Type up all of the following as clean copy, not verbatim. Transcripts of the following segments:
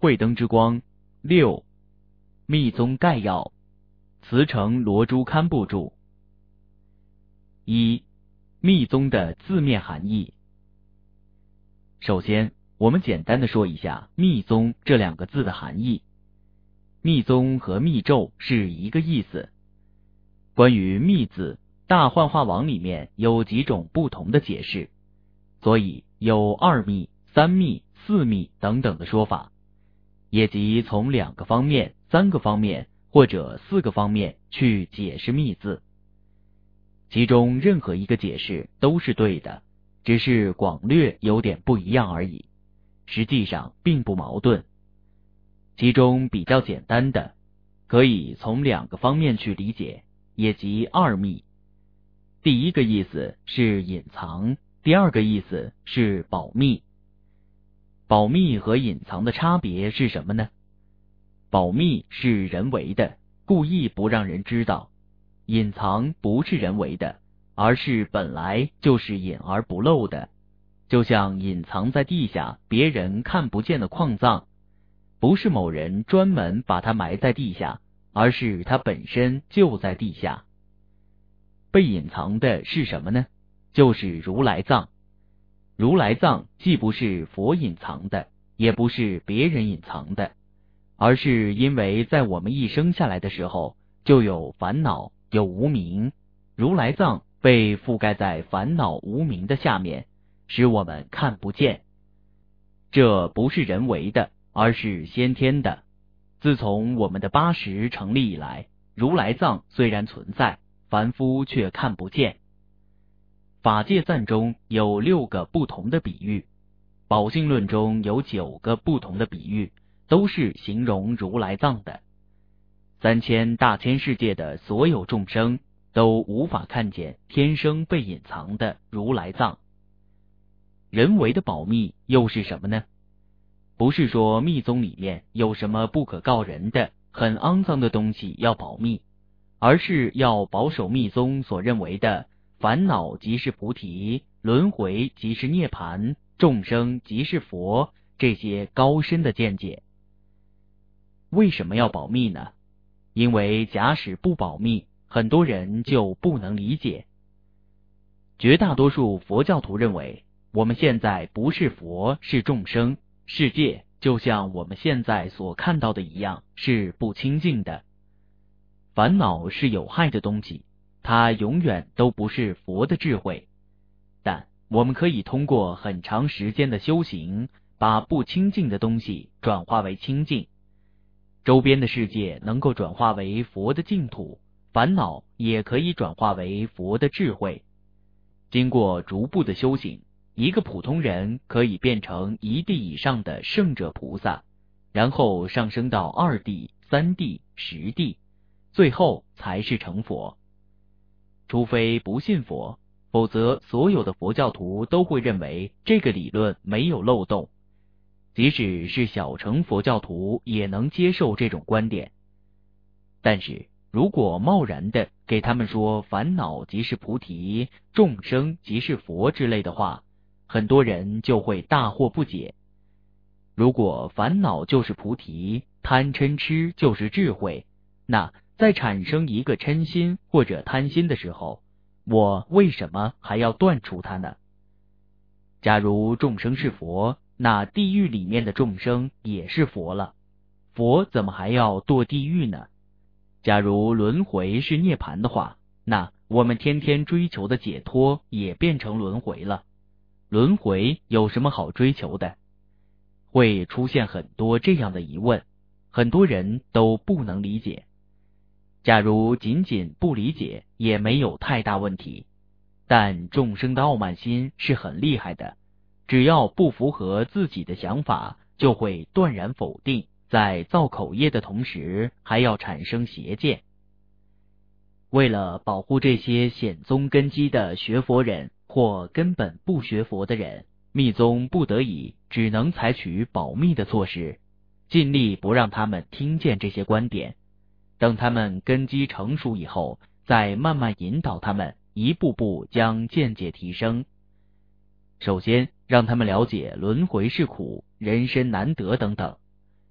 慧灯之光。6. 密宗概要，慈诚罗珠堪布著。1. 密宗的字面含义。首先，我们简单的说一下密宗这2个字的含义。密宗和密咒是一个意思。关于密字，大幻化网里面有几种不同的解释，所以有2密、3密、4密等等的说法，也即从2个方面、3个方面或者4个方面去解释密字。其中任何一个解释都是对的，只是广略有点不一样而已，实际上并不矛盾。其中比较简单的，可以从2个方面去理解，也即2密。第一个意思是隐藏，第2个意思是保密。保密和隐藏的差别是什么呢？保密是人为的，故意不让人知道；隐藏不是人为的，而是本来就是隐而不露的。就像隐藏在地下别人看不见的矿藏，不是某人专门把它埋在地下，而是它本身就在地下。被隐藏的是什么呢？就是如来藏。如来藏既不是佛隐藏的，也不是别人隐藏的，而是因为在我们一生下来的时候就有烦恼，有无明，如来藏被覆盖在烦恼无明的下面，使我们看不见。这不是人为的，而是先天的。自从我们的八识成立以来，如来藏虽然存在，凡夫却看不见。法界赞中有6个不同的比喻，宝性论中有9个不同的比喻，都是形容如来藏的。3000大千世界的所有众生都无法看见天生被隐藏的如来藏。人为的保密又是什么呢？不是说密宗里面有什么不可告人的很肮脏的东西要保密，而是要保守密宗所认为的烦恼即是菩提，轮回即是涅槃，众生即是佛，这些高深的见解。为什么要保密呢？因为假使不保密，很多人就不能理解。绝大多数佛教徒认为，我们现在不是佛，是众生，世界就像我们现在所看到的一样，是不清净的。烦恼是有害的东西，它永远都不是佛的智慧。但我们可以通过很长时间的修行，把不清净的东西转化为清净。周边的世界能够转化为佛的净土，烦恼也可以转化为佛的智慧。经过逐步的修行，一个普通人可以变成1地以上的圣者菩萨，然后上升到2地、3地、10地，最后才是成佛。除非不信佛，否则所有的佛教徒都会认为这个理论没有漏洞。即使是小乘佛教徒也能接受这种观点。但是如果贸然的给他们说烦恼即是菩提，众生即是佛之类的话，很多人就会大惑不解。如果烦恼就是菩提，贪嗔痴就是智慧，那在产生一个嗔心或者贪心的时候，我为什么还要断除它呢？假如众生是佛，那地狱里面的众生也是佛了，佛怎么还要堕地狱呢？假如轮回是涅槃的话，那我们天天追求的解脱也变成轮回了。轮回有什么好追求的？会出现很多这样的疑问，很多人都不能理解。假如仅仅不理解也没有太大问题，但众生的傲慢心是很厉害的，只要不符合自己的想法，就会断然否定，在造口业的同时还要产生邪见。为了保护这些显宗根基的学佛人或根本不学佛的人，密宗不得已只能采取保密的措施，尽力不让他们听见这些观点。等他们根基成熟以后，再慢慢引导他们一步步将见解提升。首先让他们了解轮回是苦，人身难得等等。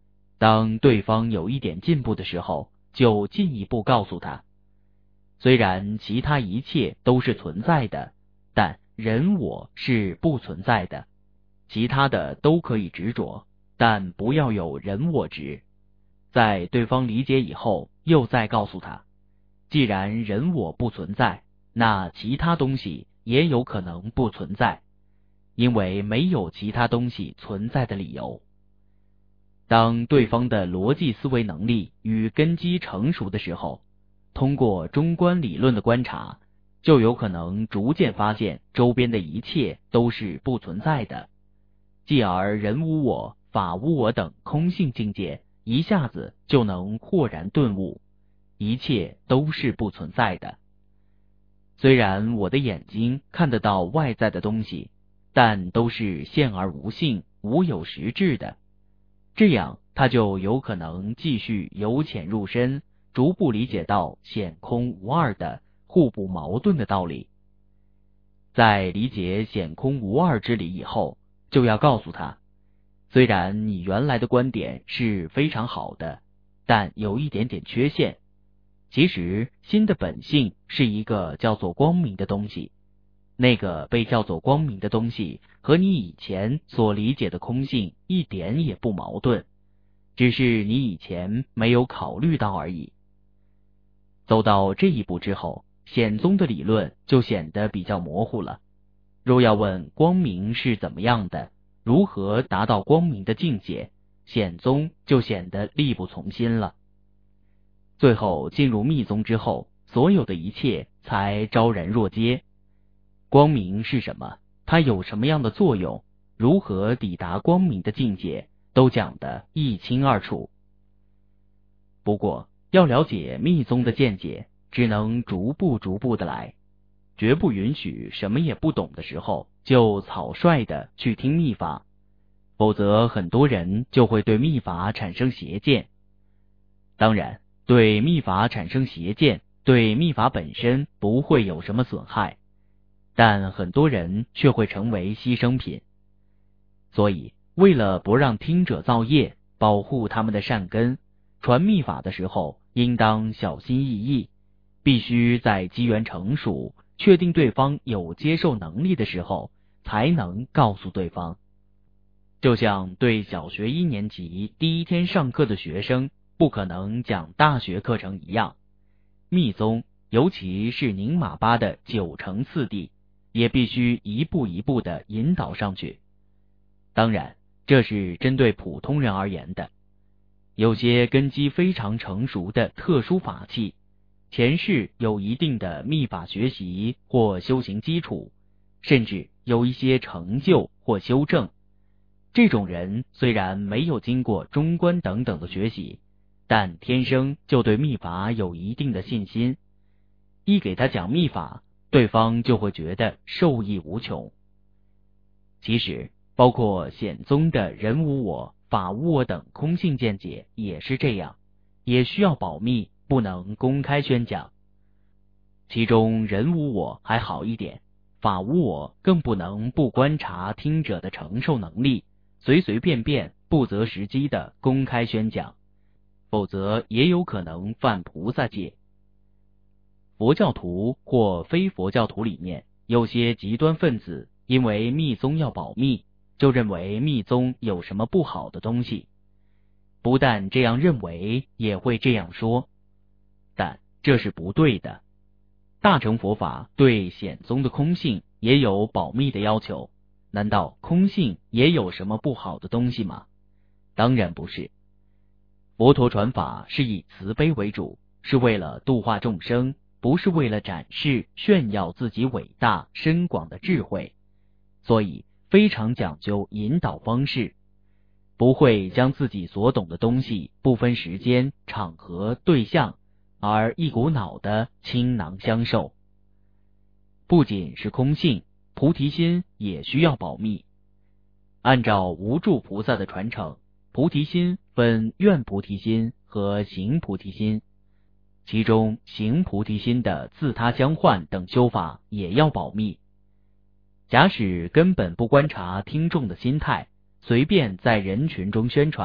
当对方有一点进步的时候，就进一步告诉他，虽然其他一切都是存在的，但人我是不存在的，其他的都可以执着，但不要有人我执。在对方理解以后，又再告诉他，既然人我不存在，那其他东西也有可能不存在，因为没有其他东西存在的理由。当对方的逻辑思维能力与根基成熟的时候，通过中观理论的观察，就有可能逐渐发现周边的一切都是不存在的，继而人无我、法无我等空性境界一下子就能豁然顿悟，一切都是不存在的。虽然我的眼睛看得到外在的东西，但都是现而无性、无有实质的，这样他就有可能继续由浅入深，逐步理解到显空无二的互不矛盾的道理。在理解显空无二之理以后，就要告诉他，虽然你原来的观点是非常好的，但有一点点缺陷。其实心的本性是一个叫做光明的东西，那个被叫做光明的东西和你以前所理解的空性一点也不矛盾，只是你以前没有考虑到而已。走到这一步之后，显宗的理论就显得比较模糊了。若要问光明是怎么样的，如何达到光明的境界，显宗就显得力不从心了。最后进入密宗之后，所有的一切才昭然若揭。光明是什么？它有什么样的作用？如何抵达光明的境界？都讲得一清二楚。不过，要了解密宗的见解，只能逐步的来，绝不允许什么也不懂的时候就草率的去听密法，否则很多人就会对密法产生邪见。当然，对密法产生邪见，对密法本身不会有什么损害，但很多人却会成为牺牲品。所以，为了不让听者造业，保护他们的善根，传密法的时候应当小心翼翼，必须在机缘成熟，确定对方有接受能力的时候，才能告诉对方。就像对小学1年级第一天上课的学生不可能讲大学课程一样，密宗尤其是宁玛巴的9成次第，也必须一步一步的引导上去。当然，这是针对普通人而言的。有些根基非常成熟的特殊法器，前世有一定的密法学习或修行基础，甚至有一些成就或修正，这种人虽然没有经过中观等等的学习，但天生就对密法有一定的信心，一给他讲密法，对方就会觉得受益无穷。其实包括显宗的人无我、法无我等空性见解也是这样，也需要保密，不能公开宣讲。其中人无我还好一点，法无我更不能不观察听者的承受能力，随随便便不择时机的公开宣讲，否则也有可能犯菩萨戒。佛教徒或非佛教徒里面，有些极端分子因为密宗要保密，就认为密宗有什么不好的东西。不但这样认为，也会这样说，但这是不对的。大乘佛法对显宗的空性也有保密的要求，难道空性也有什么不好的东西吗？当然不是。佛陀传法是以慈悲为主，是为了度化众生，不是为了展示炫耀自己伟大深广的智慧，所以非常讲究引导方式，不会将自己所懂的东西不分时间、场合、对象，而一股脑的倾囊相授。不仅是空性，菩提心也需要保密。按照无住菩萨的传承，菩提心分愿菩提心和行菩提心，其中行菩提心的自他相换等修法也要保密。假使根本不观察听众的心态，随便在人群中宣传，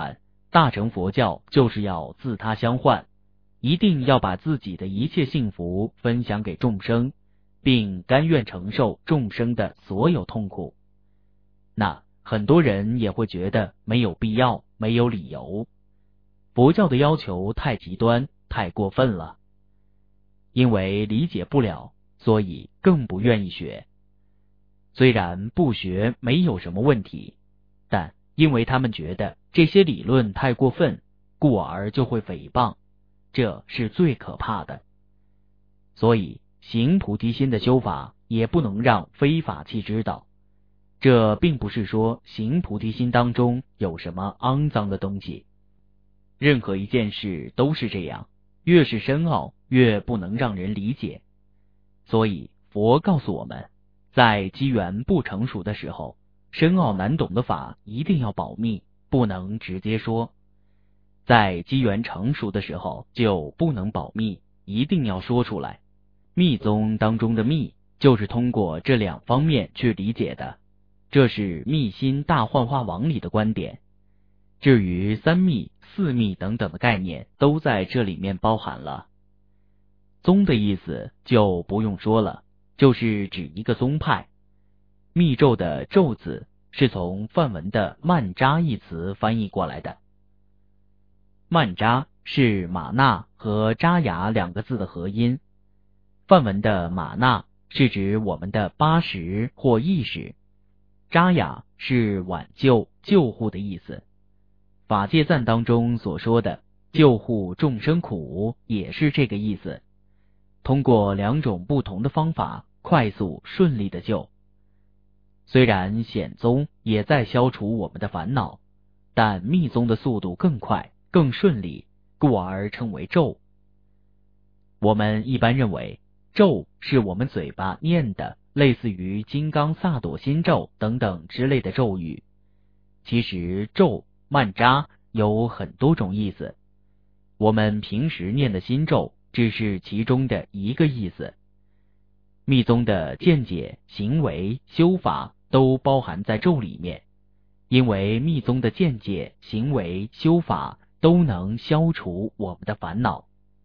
大乘佛教就是要自他相换，一定要把自己的一切幸福分享给众生，并甘愿承受众生的所有痛苦。那很多人也会觉得没有必要，没有理由。佛教的要求太极端，太过分了。因为理解不了，所以更不愿意学。虽然不学没有什么问题，但因为他们觉得这些理论太过分，故而就会诽谤，这是最可怕的。所以行菩提心的修法也不能让非法器知道。这并不是说行菩提心当中有什么肮脏的东西。任何一件事都是这样，越是深奥，越不能让人理解。所以佛告诉我们，在机缘不成熟的时候，深奥难懂的法一定要保密，不能直接说。在机缘成熟的时候就不能保密，一定要说出来。密宗当中的密，就是通过这两方面去理解的，这是密心大幻化网里的观点。至于三密、四密等等的概念，都在这里面包含了。宗的意思就不用说了，就是指一个宗派。密咒的咒字是从梵文的曼扎一词翻译过来的。曼扎是玛纳和扎雅两个字的合音。梵文的玛纳是指我们的八识或意识，扎雅是挽救、救护的意思。法界赞当中所说的救护众生苦也是这个意思。通过两种不同的方法，快速顺利的救。虽然显宗也在消除我们的烦恼，但密宗的速度更快、更顺利，故而称为咒。我们一般认为咒是我们嘴巴念的，类似于金刚萨埵心咒等等之类的咒语。其实咒、曼扎有很多种意思，我们平时念的心咒只是其中的一个意思。密宗的见解、行为、修法都包含在咒里面，因为密宗的见解、行为、修法都能消除我们的烦恼。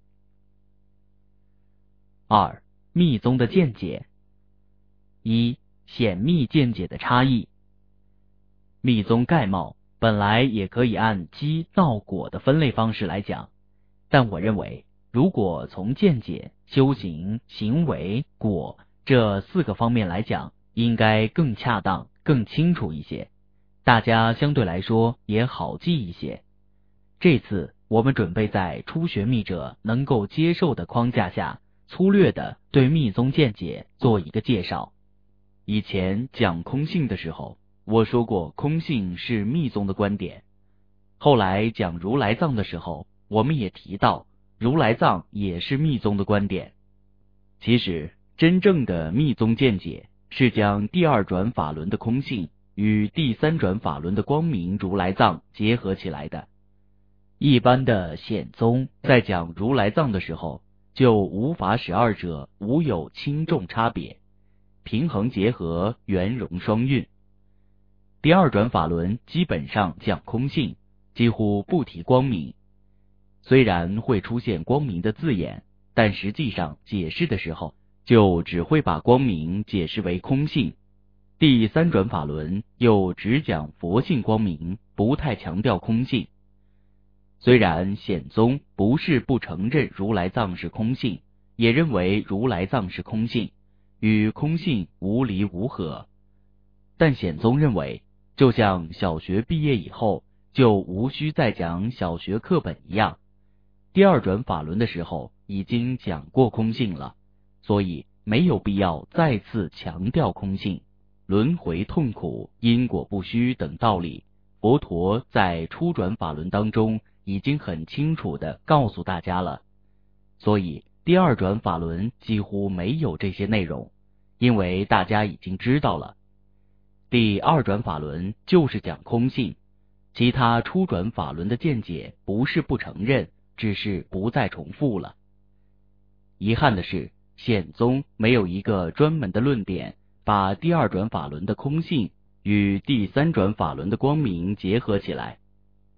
二、密宗的见解。一、显密见解的差异。密宗概貌本来也可以按机、道、果的分类方式来讲，但我认为如果从见解、修行、行为、果这四个方面来讲，应该更恰当、更清楚一些，大家相对来说也好记一些。这次我们准备在初学密者能够接受的框架下，粗略的对密宗见解做一个介绍。以前讲空性的时候，我说过空性是密宗的观点。后来讲如来藏的时候，我们也提到如来藏也是密宗的观点。其实真正的密宗见解是将第二转法轮的空性与第三转法轮的光明如来藏结合起来的。一般的显宗在讲如来藏的时候，就无法使二者无有轻重差别，平衡结合，圆融双运。第二转法轮基本上讲空性，几乎不提光明。虽然会出现光明的字眼，但实际上解释的时候就只会把光明解释为空性。第三转法轮又只讲佛性光明，不太强调空性。虽然显宗不是不承认如来藏是空性，也认为如来藏是空性，与空性无离无合，但显宗认为，就像小学毕业以后就无需再讲小学课本一样，第二转法轮的时候已经讲过空性了，所以没有必要再次强调空性。轮回痛苦、因果不虚等道理，佛陀在初转法轮当中已经很清楚地告诉大家了，所以第二转法轮几乎没有这些内容，因为大家已经知道了。第二转法轮就是讲空性，其他初转法轮的见解不是不承认，只是不再重复了。遗憾的是，显宗没有一个专门的论点，把第二转法轮的空性与第三转法轮的光明结合起来。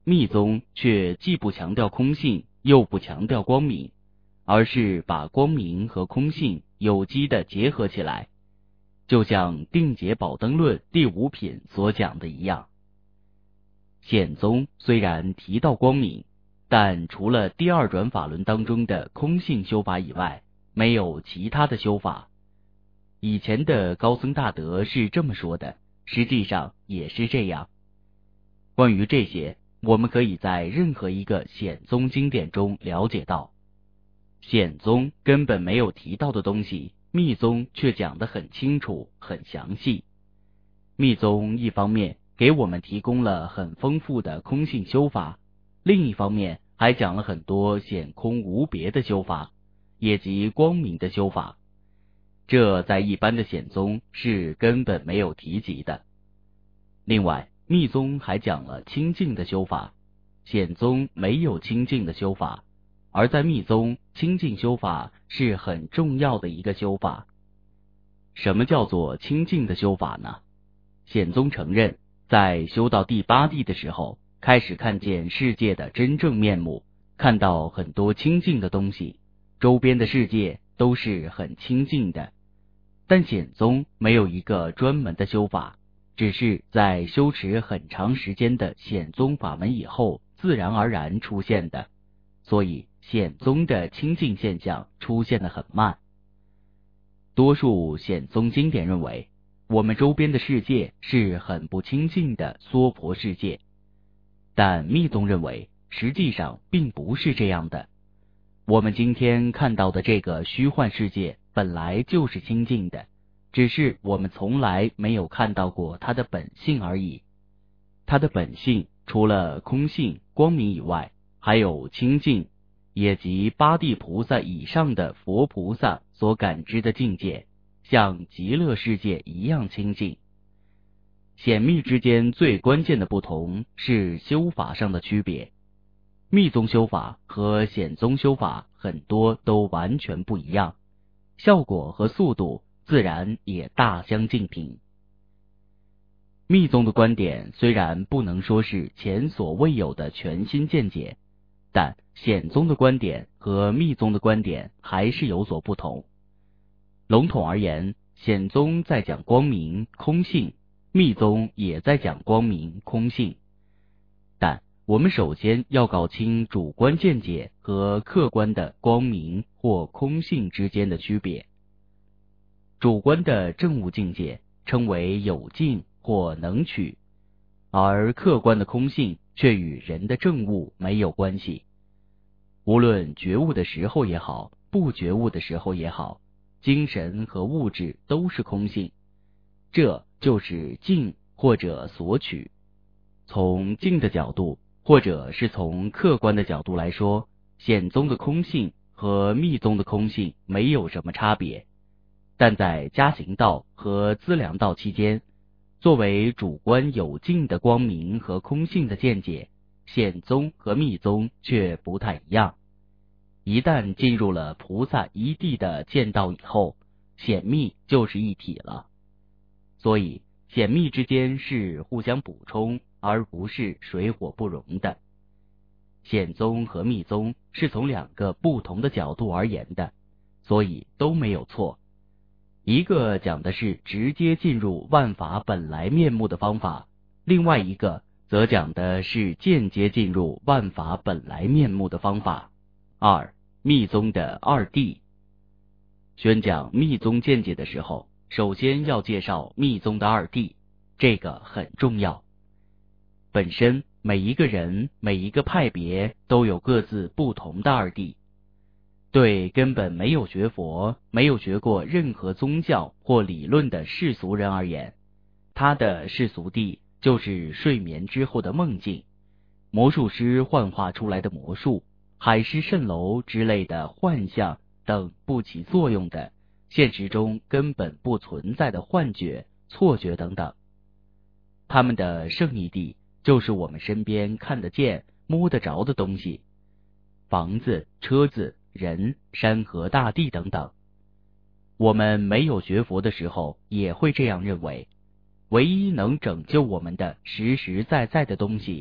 密宗却既不强调空性，又不强调光明，而是把光明和空性有机的结合起来，就像《定解宝灯论》第5品所讲的一样。显宗虽然提到光明，但除了第二转法轮当中的空性修法以外，没有其他的修法。以前的高僧大德是这么说的，实际上也是这样。关于这些，我们可以在任何一个显宗经典中了解到。显宗根本没有提到的东西，密宗却讲得很清楚、很详细。密宗一方面给我们提供了很丰富的空性修法，另一方面还讲了很多显空无别的修法，也即光明的修法。这在一般的显宗是根本没有提及的。另外，密宗还讲了清净的修法，显宗没有清净的修法，而在密宗，清净修法是很重要的一个修法。什么叫做清净的修法呢？显宗承认，在修到第8地的时候，开始看见世界的真正面目，看到很多清净的东西，周边的世界都是很清净的。但显宗没有一个专门的修法，只是在修持很长时间的显宗法门以后，自然而然出现的，所以显宗的清净现象出现得很慢。多数显宗经典认为，我们周边的世界是很不清净的娑婆世界，但密宗认为，实际上并不是这样的。我们今天看到的这个虚幻世界本来就是清净的，只是我们从来没有看到过它的本性而已。它的本性除了空性、光明以外，还有清净，也即8地菩萨以上的佛菩萨所感知的境界，像极乐世界一样清净。显密之间最关键的不同是修法上的区别。密宗修法和显宗修法很多都完全不一样，效果和速度自然也大相径庭。密宗的观点虽然不能说是前所未有的全新见解，但显宗的观点和密宗的观点还是有所不同。笼统而言，显宗在讲光明、空性，密宗也在讲光明、空性。但我们首先要搞清主观见解和客观的光明或空性之间的区别。主观的证悟境界称为有境或能取，而客观的空性却与人的证悟没有关系。无论觉悟的时候也好，不觉悟的时候也好，精神和物质都是空性，这就是境或者所取。从境的角度，或者是从客观的角度来说，显宗的空性和密宗的空性没有什么差别，但在加行道和资粮道期间，作为主观有境的光明和空性的见解，显宗和密宗却不太一样。一旦进入了菩萨一地的见道以后，显密就是一体了。所以显密之间是互相补充，而不是水火不容的。显宗和密宗是从2个不同的角度而言的，所以都没有错。一个讲的是直接进入万法本来面目的方法，另外一个则讲的是间接进入万法本来面目的方法。2. 密宗的2谛。宣讲密宗见解的时候，首先要介绍密宗的2谛，这个很重要。本身每一个人、每一个派别都有各自不同的2谛。对根本没有学佛、没有学过任何宗教或理论的世俗人而言，他的世俗谛就是睡眠之后的梦境，魔术师幻化出来的魔术，海市蜃楼之类的幻象等不起作用的，现实中根本不存在的幻觉、错觉等等。他们的圣义谛就是我们身边看得见、摸得着的东西，房子、车子、人、山河大地等等。我们没有学佛的时候也会这样认为，唯一能拯救我们的实实在在的东西，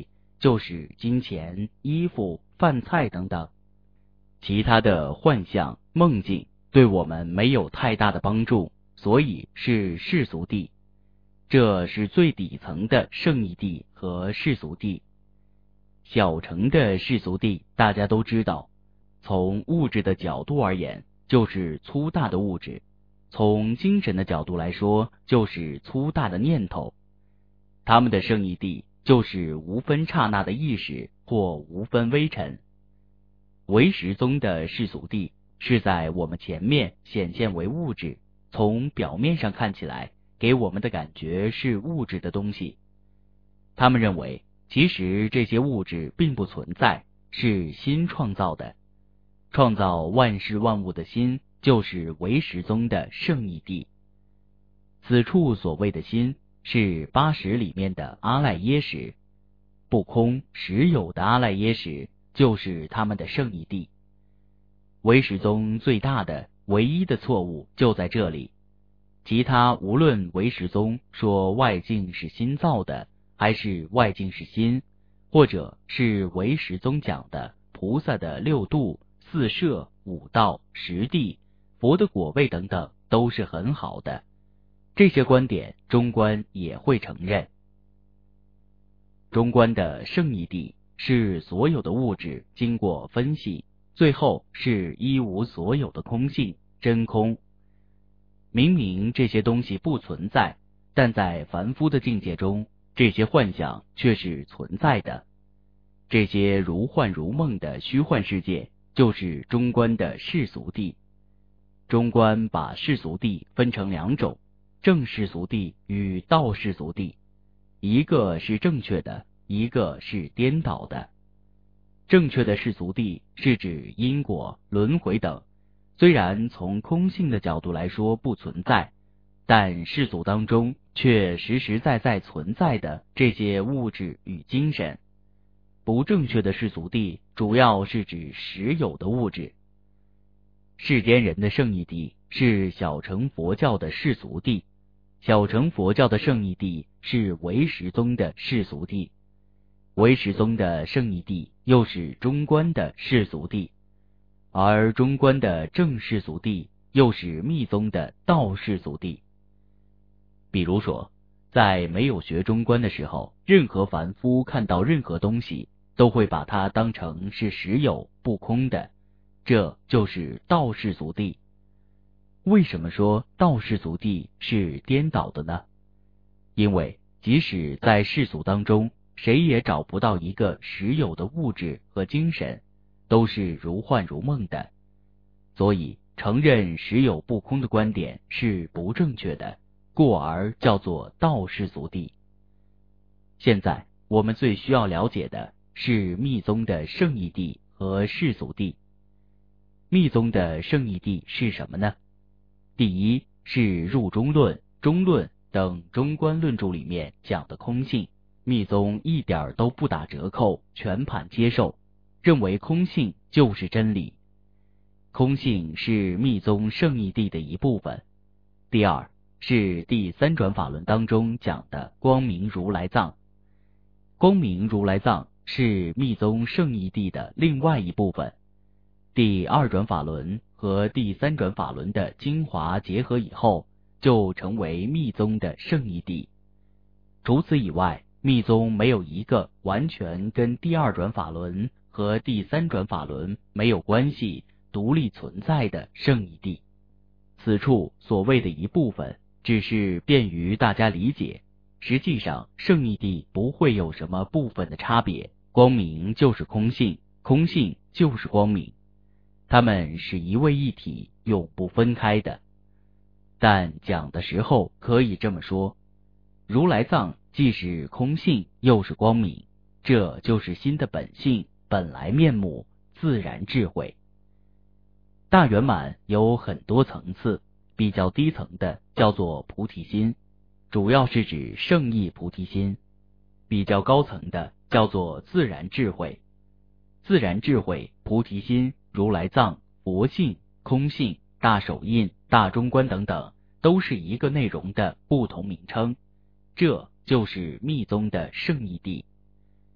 就是金钱、衣服、饭菜等等。其他的幻象、梦境对我们没有太大的帮助，所以是世俗谛。这是最底层的圣义谛和世俗谛。小乘的世俗谛大家都知道，从物质的角度而言，就是粗大的物质；从精神的角度来说，就是粗大的念头。他们的圣义谛就是无分刹那的意识或无分微尘。唯识宗的世俗谛是在我们前面显现为物质，从表面上看起来给我们的感觉是物质的东西。他们认为其实这些物质并不存在，是心创造的。创造万事万物的心就是唯识宗的圣义谛。此处所谓的心是八识里面的阿赖耶识，不空实有的阿赖耶识就是他们的圣义谛。唯识宗最大的唯一的错误就在这里。其他无论唯识宗说外境是心造的，还是外境是心，或者是唯识宗讲的菩萨的六度、四摄、五道、十地、佛的果位等等，都是很好的。这些观点中观也会承认。中观的圣义谛是所有的物质经过分析，最后是一无所有的空性，真空。明明这些东西不存在，但在凡夫的境界中，这些幻想却是存在的。这些如幻如梦的虚幻世界，就是中观的世俗谛。中观把世俗谛分成两种，正世俗谛与道世俗谛，一个是正确的，一个是颠倒的。正确的世俗谛是指因果、轮回等，虽然从空性的角度来说不存在，但世俗当中却实实在在存在的这些物质与精神。不正确的世俗谛主要是指实有的物质。世间人的圣义谛是小乘佛教的世俗谛，小乘佛教的圣义谛是唯识宗的世俗谛，唯识宗的圣义谛又是中观的世俗谛，而中观的正世俗谛又是密宗的道世俗谛。比如说，在没有学中观的时候，任何凡夫看到任何东西，都会把它当成是实有不空的，这就是道世俗谛。为什么说道世俗谛是颠倒的呢？因为即使在世俗当中，谁也找不到一个实有的物质和精神，都是如幻如梦的，所以承认实有不空的观点是不正确的，故而叫做道世俗谛。现在我们最需要了解的是密宗的圣义谛和世俗谛。密宗的圣义谛是什么呢？第一是入中论、中论等中观论著里面讲的空性，密宗一点都不打折扣，全盘接受，认为空性就是真理。空性是密宗圣义谛的一部分。第二是第三转法轮当中讲的光明如来藏。光明如来藏是密宗圣义谛的另外一部分。第二转法轮和第三转法轮的精华结合以后，就成为密宗的圣义谛。除此以外，密宗没有一个完全跟第二转法轮和第三转法轮没有关系、独立存在的圣义谛。此处所谓的一部分，只是便于大家理解，实际上圣义谛不会有什么部分的差别，光明就是空性，空性就是光明，它们是一位一体，永不分开的。但讲的时候可以这么说，如来藏既是空性又是光明，这就是心的本性、本来面目、自然智慧。大圆满有很多层次，比较低层的叫做菩提心，主要是指圣意菩提心；比较高层的叫做自然智慧。自然智慧、菩提心、如来藏、佛性、空性、大手印、大中观等等，都是一个内容的不同名称，这就是密宗的圣义谛。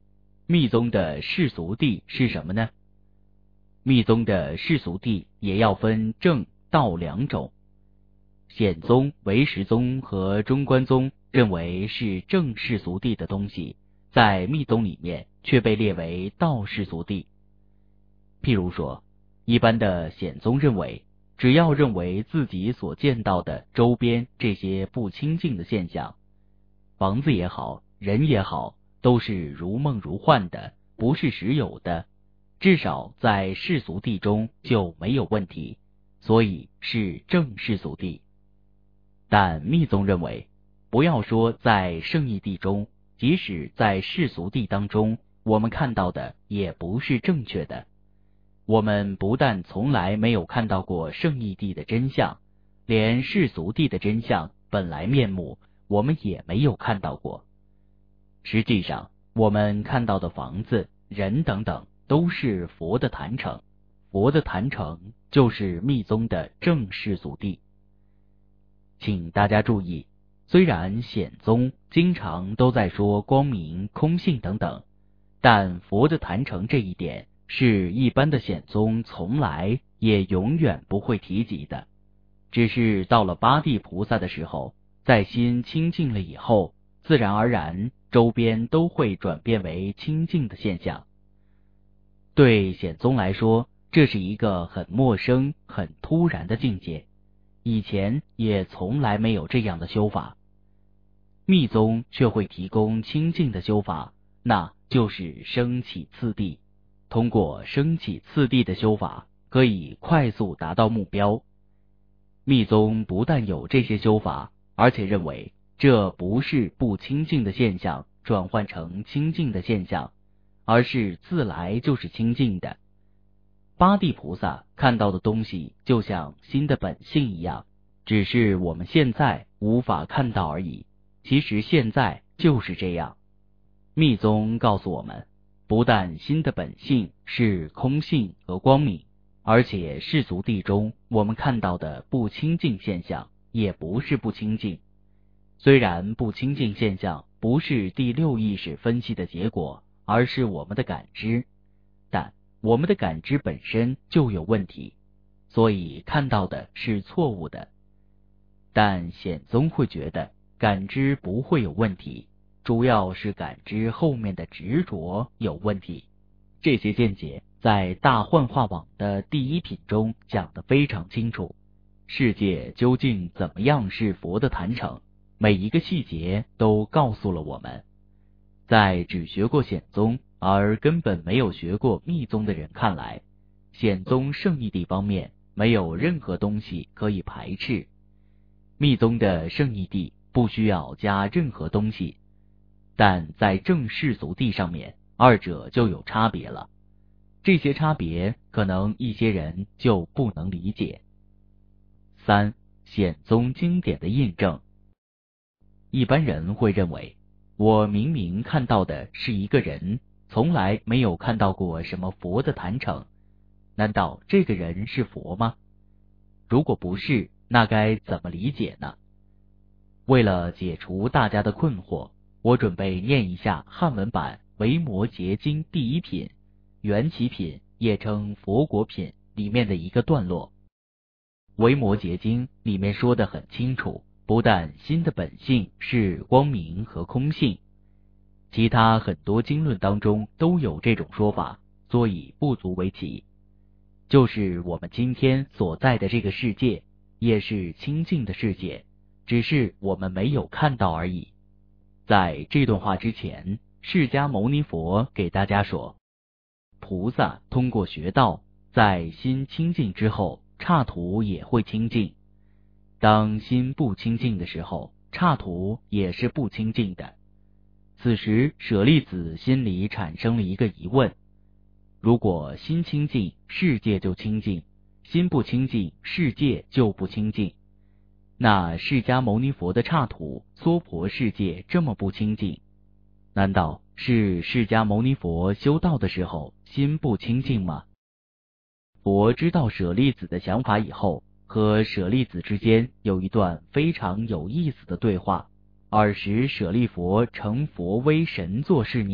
密宗的世俗谛是什么呢？密宗的世俗谛也要分正道两种。显宗、唯识宗和中观宗认为是正世俗谛的东西，在密宗里面却被列为道世俗谛。譬如说，一般的显宗认为，只要认为自己所见到的周边这些不清净的现象，房子也好，人也好，都是如梦如幻的，不是实有的，至少在世俗谛中就没有问题，所以是正世俗谛。但密宗认为，不要说在圣义谛中，即使在世俗谛当中，我们看到的也不是正确的。我们不但从来没有看到过圣义谛的真相，连世俗谛的真相本来面目，我们也没有看到过。实际上，我们看到的房子、人等等，都是佛的坛城。佛的坛城就是密宗的正世俗谛。请大家注意，虽然显宗经常都在说光明、空性等等，但佛的坛城这一点是一般的显宗从来也永远不会提及的。只是到了八地菩萨的时候，在心清净了以后，自然而然周边都会转变为清净的现象。对显宗来说，这是一个很陌生、很突然的境界。以前也从来没有这样的修法，密宗却会提供清净的修法，那就是升起次第。通过升起次第的修法，可以快速达到目标。密宗不但有这些修法，而且认为这不是不清净的现象转换成清净的现象，而是自来就是清净的。八地菩萨看到的东西就像心的本性一样，只是我们现在无法看到而已。其实现在就是这样。密宗告诉我们，不但心的本性是空性和光明，而且世俗谛中我们看到的不清净现象也不是不清净。虽然不清净现象不是第六意识分析的结果，而是我们的感知，但我们的感知本身就有问题，所以看到的是错误的。但显宗会觉得感知不会有问题，主要是感知后面的执着有问题。这些见解在大幻化网的第一品中讲得非常清楚。世界究竟怎么样是佛的坛城，每一个细节都告诉了我们。在只学过显宗而根本没有学过密宗的人看来，显宗圣义谛方面没有任何东西可以排斥，密宗的圣义谛不需要加任何东西，但在正世俗谛上面，二者就有差别了。这些差别可能一些人就不能理解。3. 显宗经典的印证。一般人会认为，我明明看到的是一个人，从来没有看到过什么佛的坛城，难道这个人是佛吗？如果不是，那该怎么理解呢？为了解除大家的困惑，我准备念一下汉文版《维摩诘经》第一品，缘起品也称佛果品里面的一个段落。维摩诘经里面说得很清楚，不但心的本性是光明和空性，其他很多经论当中都有这种说法，所以不足为奇。就是我们今天所在的这个世界，也是清净的世界，只是我们没有看到而已。在这段话之前，释迦牟尼佛给大家说，菩萨通过学道，在心清净之后，刹土也会清净。当心不清净的时候，刹土也是不清净的。此时舍利子心里产生了一个疑问，如果心清净，世界就清净；心不清净，世界就不清净。那释迦牟尼佛的刹土娑婆世界这么不清净，难道是释迦牟尼佛修道的时候心不清净吗？佛知道舍利子的想法以后，和舍利子之间有一段非常有意思的对话。尔时舍利佛乘佛威神作是念：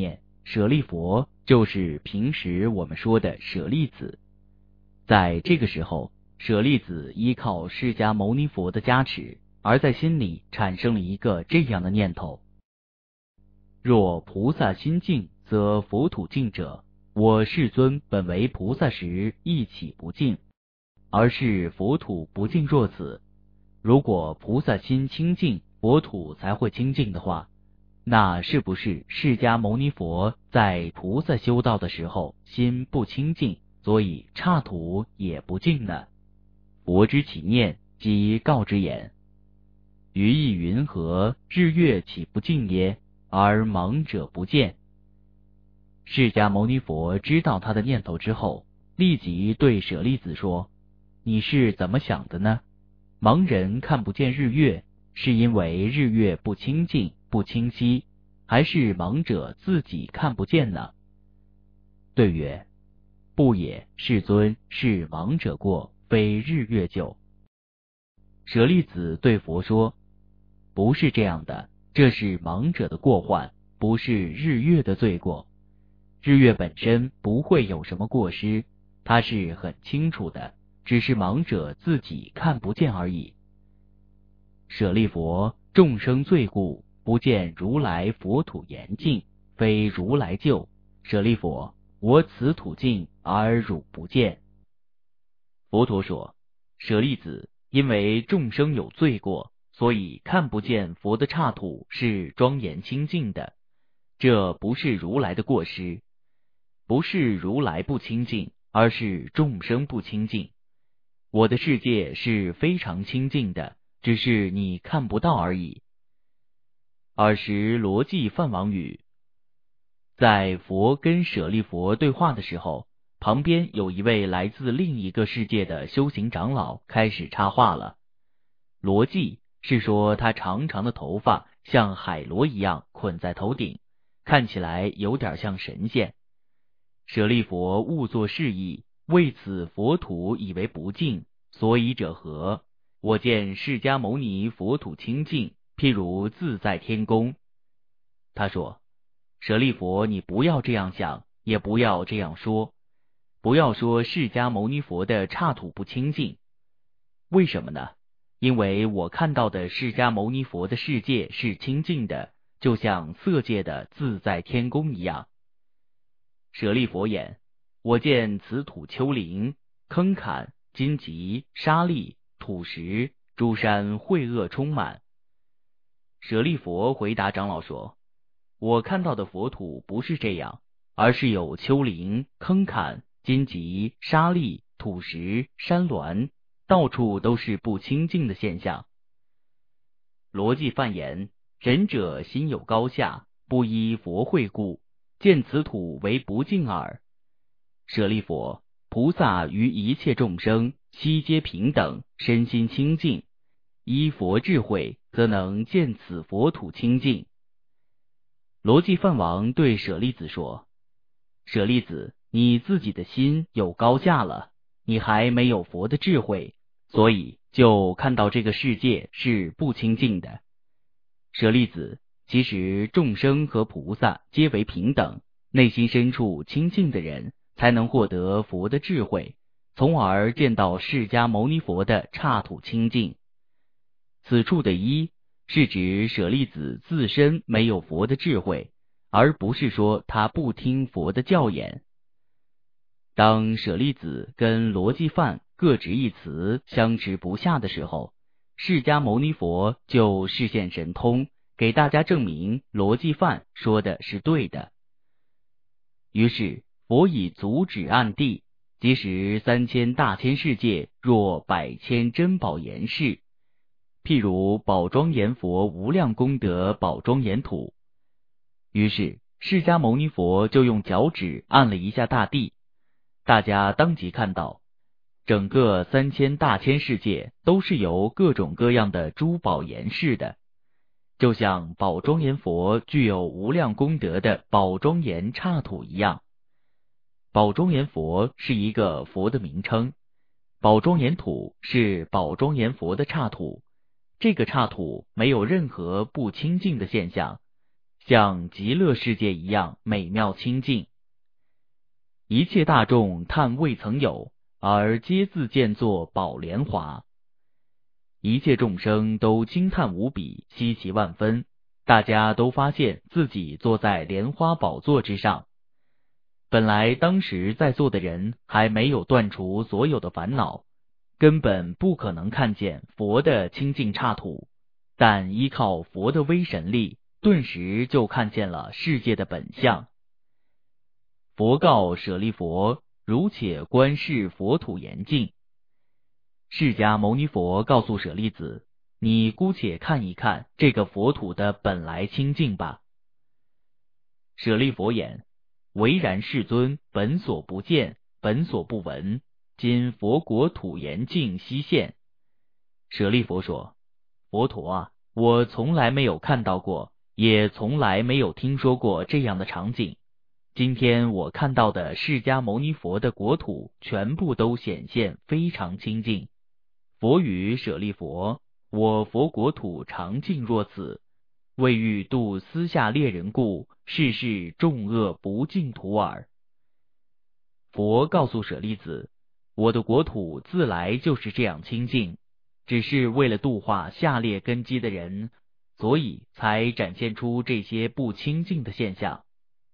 舍利佛就是平时我们说的舍利子。在这个时候，舍利子依靠释迦牟尼佛的加持，而在心里产生了一个这样的念头：若菩萨心净，则佛土净者，我世尊本为菩萨时亦岂不净？而是佛土不净若此。如果菩萨心清净，佛土才会清净的话，那是不是释迦牟尼佛在菩萨修道的时候心不清净，所以刹土也不净呢？佛知其念，即告之言：于意云何？日月岂不净耶？而盲者不见。释迦牟尼佛知道他的念头之后，立即对舍利子说：你是怎么想的呢？盲人看不见日月，是因为日月不清净不清晰，还是盲者自己看不见呢？对曰：不也，世尊，是盲者过，非日月咎。舍利子对佛说：不是这样的，这是盲者的过患，不是日月的罪过。日月本身不会有什么过失，它是很清楚的，只是盲者自己看不见而已。舍利佛，众生罪故，不见如来佛土严净，非如来救。舍利佛，我此土净，而汝不见。佛陀说：舍利子，因为众生有罪过，所以看不见佛的刹土是庄严清净的，这不是如来的过失，不是如来不清净，而是众生不清净。我的世界是非常清净的，只是你看不到而已。尔时罗辑梵王语：在佛跟舍利佛对话的时候，旁边有一位来自另一个世界的修行长老开始插话了。罗辑是说他长长的头发像海螺一样捆在头顶，看起来有点像神仙。舍利佛误作示意，为此佛土以为不净，所以者何？我见释迦牟尼佛土清净，譬如自在天宫。他说：舍利佛，你不要这样想，也不要这样说，不要说释迦牟尼佛的刹土不清净。为什么呢？因为我看到的释迦牟尼佛的世界是清净的，就像色界的自在天宫一样。舍利佛言：我见此土丘陵、坑坎、荆棘、沙砾、土石、诸山秽恶充满。舍利佛回答长老说：我看到的佛土不是这样，而是有丘陵、坑坎、荆棘、沙砾、土石、山峦，到处都是不清净的现象。罗辑梵言：仁者心有高下，不依佛慧故，见此土为不净耳。舍利佛，菩萨于一切众生悉皆平等，身心清净，依佛智慧，则能见此佛土清净。罗辑梵王对舍利子说：舍利子，你自己的心有高下了，你还没有佛的智慧，所以就看到这个世界是不清净的。舍利子，其实众生和菩萨皆为平等，内心深处清净的人才能获得佛的智慧，从而见到释迦牟尼佛的刹土清净。此处的一是指舍利子自身没有佛的智慧，而不是说他不听佛的教言。当舍利子跟罗辑梵各执一词相持不下的时候，释迦牟尼佛就示现神通，给大家证明罗辑梵说的是对的。于是佛以足指暗地，即使3000大千世界若100千珍宝岩室，譬如宝庄严佛无量功德宝庄严土。于是释迦牟尼佛就用脚趾按了一下大地，大家当即看到整个3000大千世界都是由各种各样的珠宝岩饰的，就像宝庄严佛具有无量功德的宝庄严刹土一样。宝庄严佛是一个佛的名称，宝庄严土是宝庄严佛的刹土，这个刹土没有任何不清净的现象， 像极乐世界一样美妙清净。一切大众叹未曾有，而皆自见作宝莲华。一切众生都惊叹无比，稀奇万分，大家都发现自己坐在莲花宝座之上。本来当时在座的人还没有断除所有的烦恼，根本不可能看见佛的清净刹土，但依靠佛的威神力，顿时就看见了世界的本相。佛告舍利佛：如且观视佛土严净。释迦牟尼佛告诉舍利子：你姑且看一看这个佛土的本来清净吧。舍利佛言：唯然世尊，本所不见，本所不闻，今佛国土严净悉现。舍利佛说：佛陀啊，我从来没有看到过，也从来没有听说过这样的场景。今天我看到的释迦牟尼佛的国土全部都显现非常清净。佛语舍利佛：我佛国土常净若此，为欲度私下猎人故，世事众恶不净土耳。佛告诉舍利子：我的国土自来就是这样清净，只是为了度化下列根基的人，所以才展现出这些不清净的现象。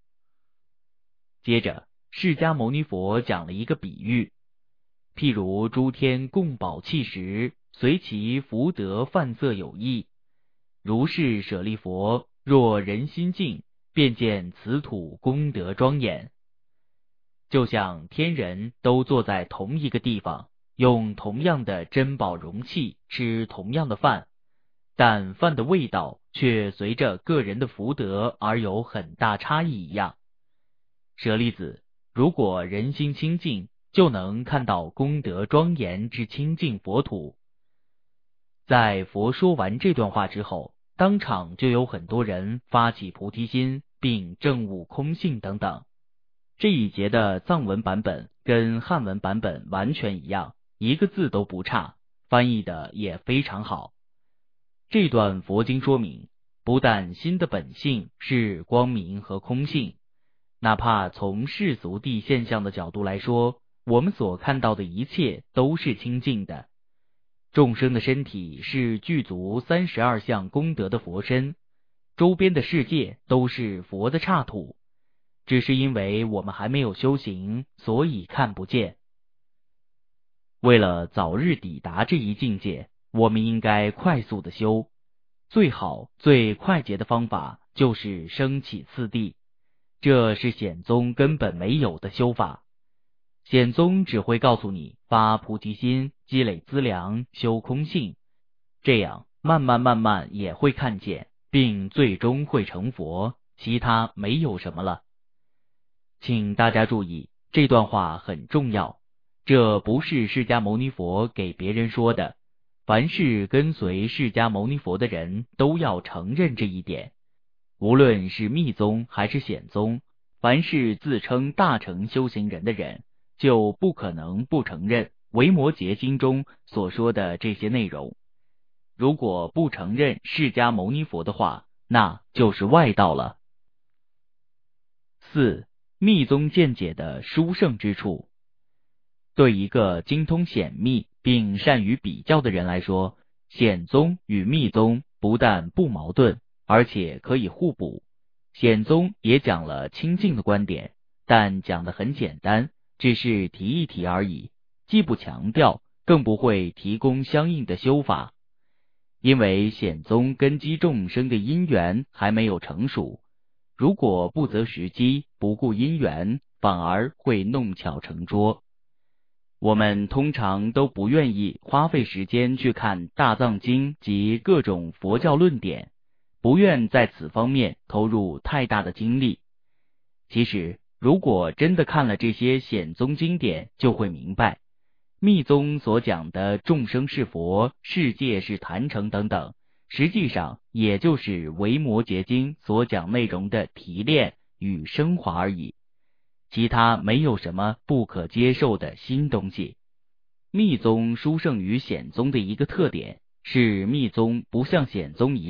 接着，释迦牟尼佛讲了一个比喻，譬如诸天供宝器时，随其福德泛色有异。如是舍利佛，若人心净，便见此土功德庄严。就像天人都坐在同一个地方，用同样的珍宝容器吃同样的饭，但饭的味道却随着个人的福德而有很大差异一样。舍利子，如果人心清净，就能看到功德庄严之清净佛土。在佛说完这段话之后，当场就有很多人发起菩提心，并证悟空性等等。这一节的藏文版本跟汉文版本完全一样，一个字都不差，翻译的也非常好。这段佛经说明，不但心的本性是光明和空性，哪怕从世俗谛现象的角度来说，我们所看到的一切都是清净的。众生的身体是具足32项功德的佛身，周边的世界都是佛的刹土，只是因为我们还没有修行，所以看不见。为了早日抵达这一境界，我们应该快速的修，最好最快捷的方法就是升起次第，这是显宗根本没有的修法。显宗只会告诉你发菩提心，积累资粮，修空性，这样慢慢也会看见，并最终会成佛，其他没有什么了。请大家注意，这段话很重要，这不是释迦牟尼佛给别人说的，凡是跟随释迦牟尼佛的人都要承认这一点。无论是密宗还是显宗，凡是自称大乘修行人的人，就不可能不承认《维摩诘经》中所说的这些内容。如果不承认释迦牟尼佛的话，那就是外道了。4. 密宗见解的殊胜之处。对一个精通显密并善于比较的人来说，显宗与密宗不但不矛盾，而且可以互补。显宗也讲了清净的观点，但讲得很简单，只是提一提而已，既不强调，更不会提供相应的修法。因为显宗根基众生的因缘还没有成熟，如果不择时机，不顾因缘，反而会弄巧成拙。我们通常都不愿意花费时间去看大藏经及各种佛教论点，不愿在此方面投入太大的精力。其实，如果真的看了这些显宗经典，就会明白，密宗所讲的众生是佛，世界是坛城等等，实际上也就是维摩诘经所讲内容的提炼与升华而已，其他没有什么不可接受的新东西。密宗殊胜于显宗的一个特点是，密宗不像显宗一样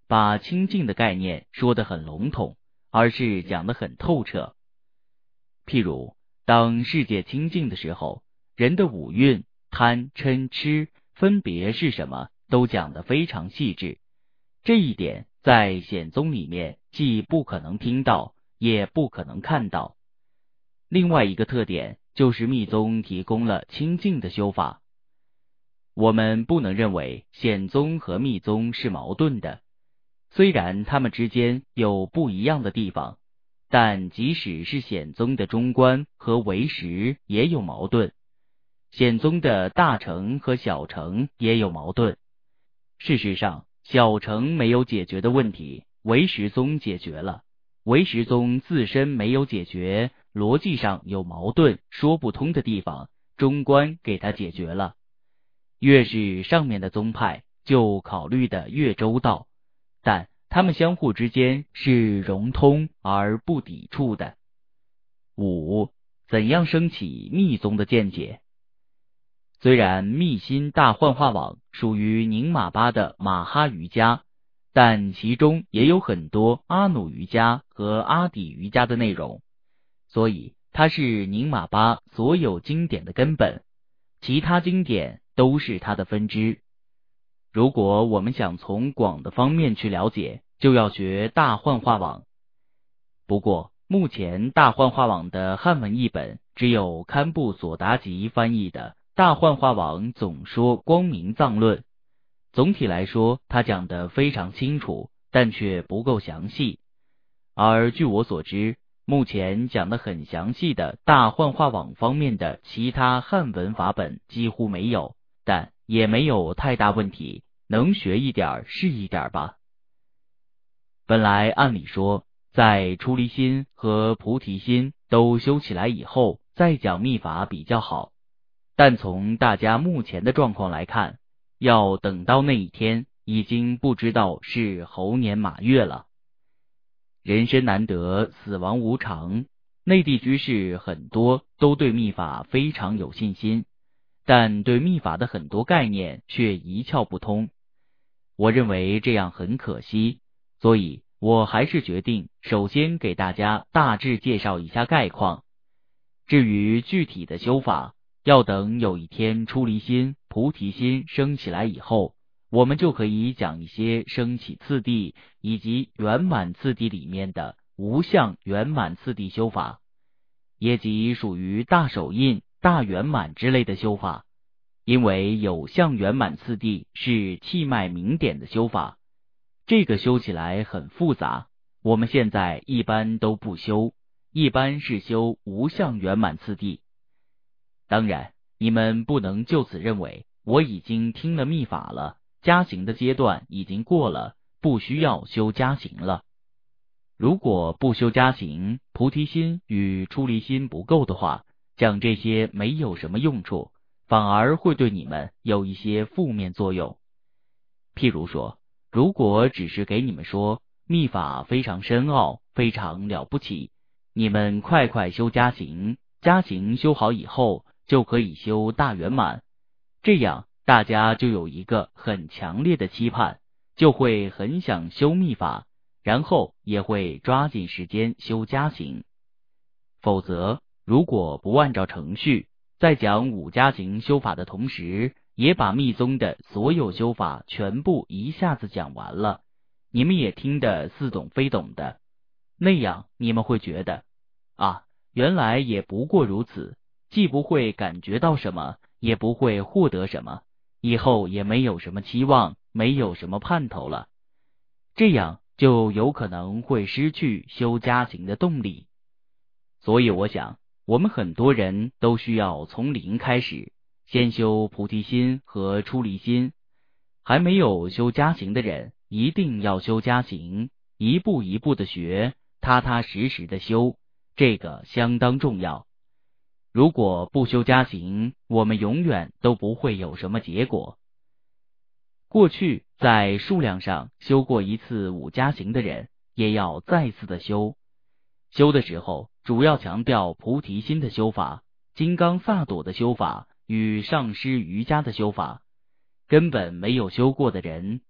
把清净的概念说得很笼统，而是讲得很透彻。譬如，当世界清净的时候，人的五蕴、贪、嗔、痴分别是什么，都讲得非常细致。这一点在显宗里面既不可能听到，也不可能看到。另外一个特点就是密宗提供了清净的修法。我们不能认为显宗和密宗是矛盾的，虽然他们之间有不一样的地方，但即使是显宗的中观和唯识也有矛盾，显宗的大乘和小乘也有矛盾。事实上，小乘没有解决的问题，唯识宗解决了；唯识宗自身没有解决，逻辑上有矛盾、说不通的地方，中观给它解决了。越是上面的宗派，就考虑的越周到，但他们相互之间是融通而不抵触的。5. 怎样升起密宗的见解？虽然密心大幻化网属于宁玛巴的马哈瑜伽，但其中也有很多阿努瑜伽和阿底瑜伽的内容，所以它是宁玛巴所有经典的根本，其他经典都是它的分支。如果我们想从广的方面去了解，就要学大幻化网。不过目前大幻化网的汉文译本只有堪布索达吉翻译的大幻化网总说光明藏论。总体来说，他讲得非常清楚，但却不够详细。而据我所知，目前讲得很详细的大幻化网方面的其他汉文法本几乎没有，但也没有太大问题，能学一点是一点吧。本来按理说，在出离心和菩提心都修起来以后，再讲密法比较好。但从大家目前的状况来看，要等到那一天，已经不知道是猴年马月了。人生难得，死亡无常，内地居士很多都对密法非常有信心，但对密法的很多概念却一窍不通。我认为这样很可惜，所以我还是决定首先给大家大致介绍一下概况。至于具体的修法，要等有一天出离心、菩提心升起来以后，我们就可以讲一些升起次第以及圆满次第里面的无相圆满次第修法，也即属于大手印、大圆满之类的修法。因为有相圆满次第是气脉明点的修法，这个修起来很复杂，我们现在一般都不修，一般是修无相圆满次第。当然，你们不能就此认为我已经听了密法了，加行的阶段已经过了，不需要修加行了。如果不修加行，菩提心与出离心不够的话，讲这些没有什么用处，反而会对你们有一些负面作用。譬如说，如果只是给你们说密法非常深奥，非常了不起，你们快快修加行，加行修好以后就可以修大圆满，这样大家就有一个很强烈的期盼，就会很想修密法，然后也会抓紧时间修加行。否则，如果不按照程序，在讲五加行修法的同时，也把密宗的所有修法全部一下子讲完了，你们也听得似懂非懂的，那样你们会觉得，啊，原来也不过如此，既不会感觉到什么，也不会获得什么，以后也没有什么期望，没有什么盼头了。这样就有可能会失去修加行的动力。所以我想，我们很多人都需要从零开始，先修菩提心和出离心。还没有修加行的人，一定要修加行，一步一步的学，踏踏实实的修，这个相当重要。如果不修加行，我们永远都不会有什么结果。过去在数量上修过一次五加行的人，也要再次的修。修的时候，主要强调菩提心的修法、金刚萨埵的修法与上师瑜伽的修法。根本没有修过的人，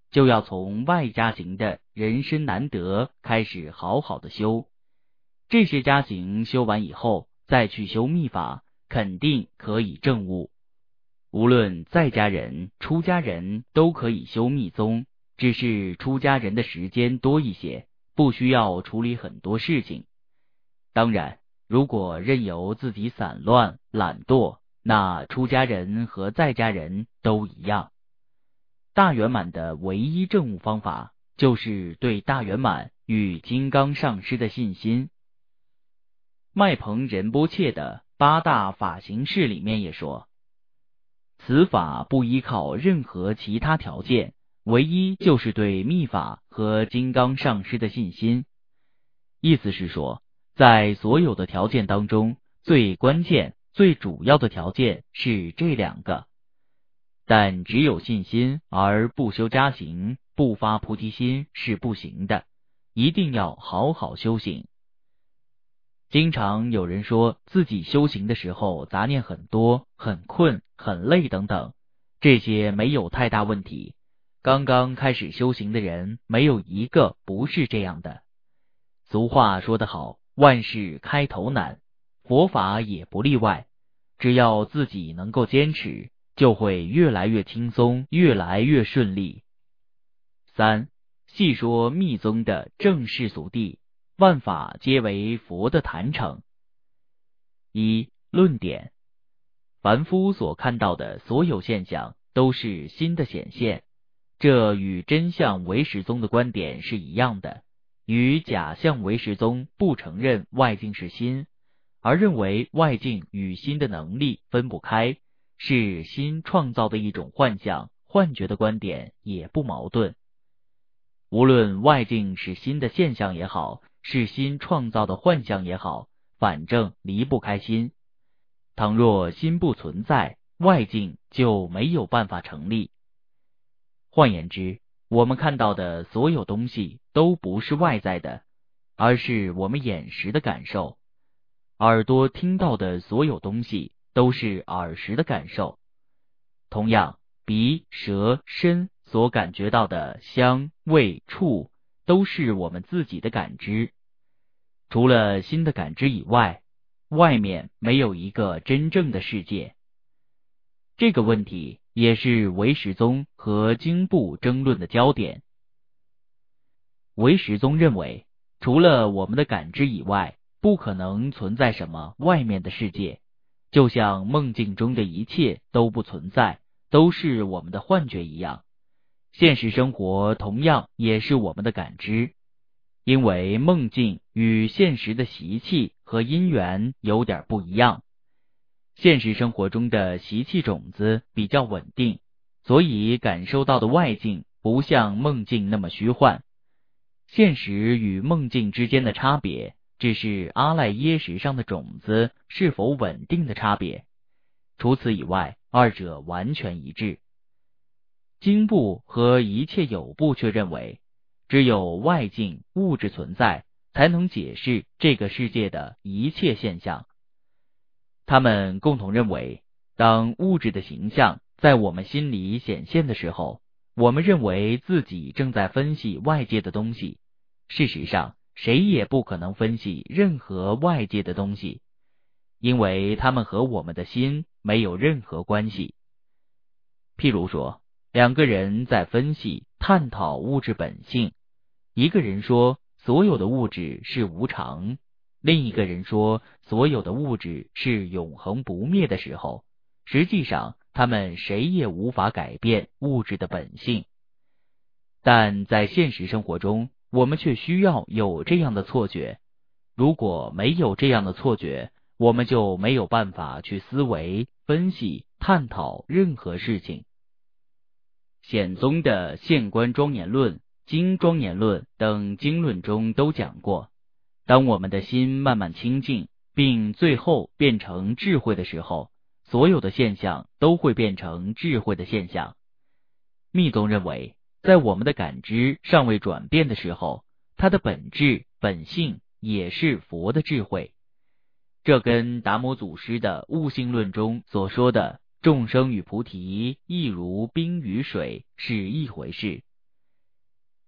就要从外加行的人身难得开始好好的修。这些加行修完以后，再去修密法，肯定可以证悟。无论在家人、出家人都可以修密宗，只是出家人的时间多一些，不需要处理很多事情。当然，如果任由自己散乱、懒惰，那出家人和在家人都一样。大圆满的唯一证悟方法，就是对大圆满与金刚上师的信心。麦彭仁波切的八大法行式里面也说，此法不依靠任何其他条件，唯一就是对密法和金刚上师的信心。意思是说，在所有的条件当中，最关键、最主要的条件是这两个。但只有信心而不修加行、不发菩提心是不行的，一定要好好修行。经常有人说自己修行的时候杂念很多、很困、很累等等，这些没有太大问题。刚刚开始修行的人，没有一个不是这样的。俗话说得好，万事开头难，佛法也不例外。只要自己能够坚持，就会越来越轻松，越来越顺利。3. 细说密宗的正世俗谛，万法皆为佛的坛城。1. 论点：凡夫所看到的所有现象都是心的显现，这与真相唯识宗的观点是一样的。与假象唯识宗不承认外境是心，而认为外境与心的能力分不开，是心创造的一种幻象、幻觉的观点也不矛盾。无论外境是心的现象也好，是心创造的幻象也好，反正离不开心。倘若心不存在，外境就没有办法成立。换言之，我们看到的所有东西都不是外在的，而是我们眼识的感受。耳朵听到的所有东西都是耳识的感受。同样，鼻、舌、身所感觉到的香、味、触，都是我们自己的感知。除了心的感知以外，外面没有一个真正的世界。这个问题也是唯识宗和经部争论的焦点。唯识宗认为，除了我们的感知以外，不可能存在什么外面的世界，就像梦境中的一切都不存在，都是我们的幻觉一样。现实生活同样也是我们的感知，因为梦境与现实的习气和因缘有点不一样。现实生活中的习气种子比较稳定，所以感受到的外境不像梦境那么虚幻。现实与梦境之间的差别，只是阿赖耶识上的种子是否稳定的差别。除此以外，二者完全一致。经部和一切有部却认为，只有外境物质存在，才能解释这个世界的一切现象。他们共同认为，当物质的形象在我们心里显现的时候，我们认为自己正在分析外界的东西。事实上，谁也不可能分析任何外界的东西，因为它们和我们的心没有任何关系。譬如说，两个人在分析、探讨物质本性，一个人说所有的物质是无常，另一个人说所有的物质是永恒不灭的时候，实际上他们谁也无法改变物质的本性。但在现实生活中，我们却需要有这样的错觉。如果没有这样的错觉，我们就没有办法去思维、分析、探讨任何事情。显宗的现观庄严论、经庄严论等经论中都讲过，当我们的心慢慢清净，并最后变成智慧的时候，所有的现象都会变成智慧的现象。密宗认为，在我们的感知尚未转变的时候，它的本质本性也是佛的智慧。这跟达摩祖师的悟性论中所说的众生与菩提亦如冰与水是一回事。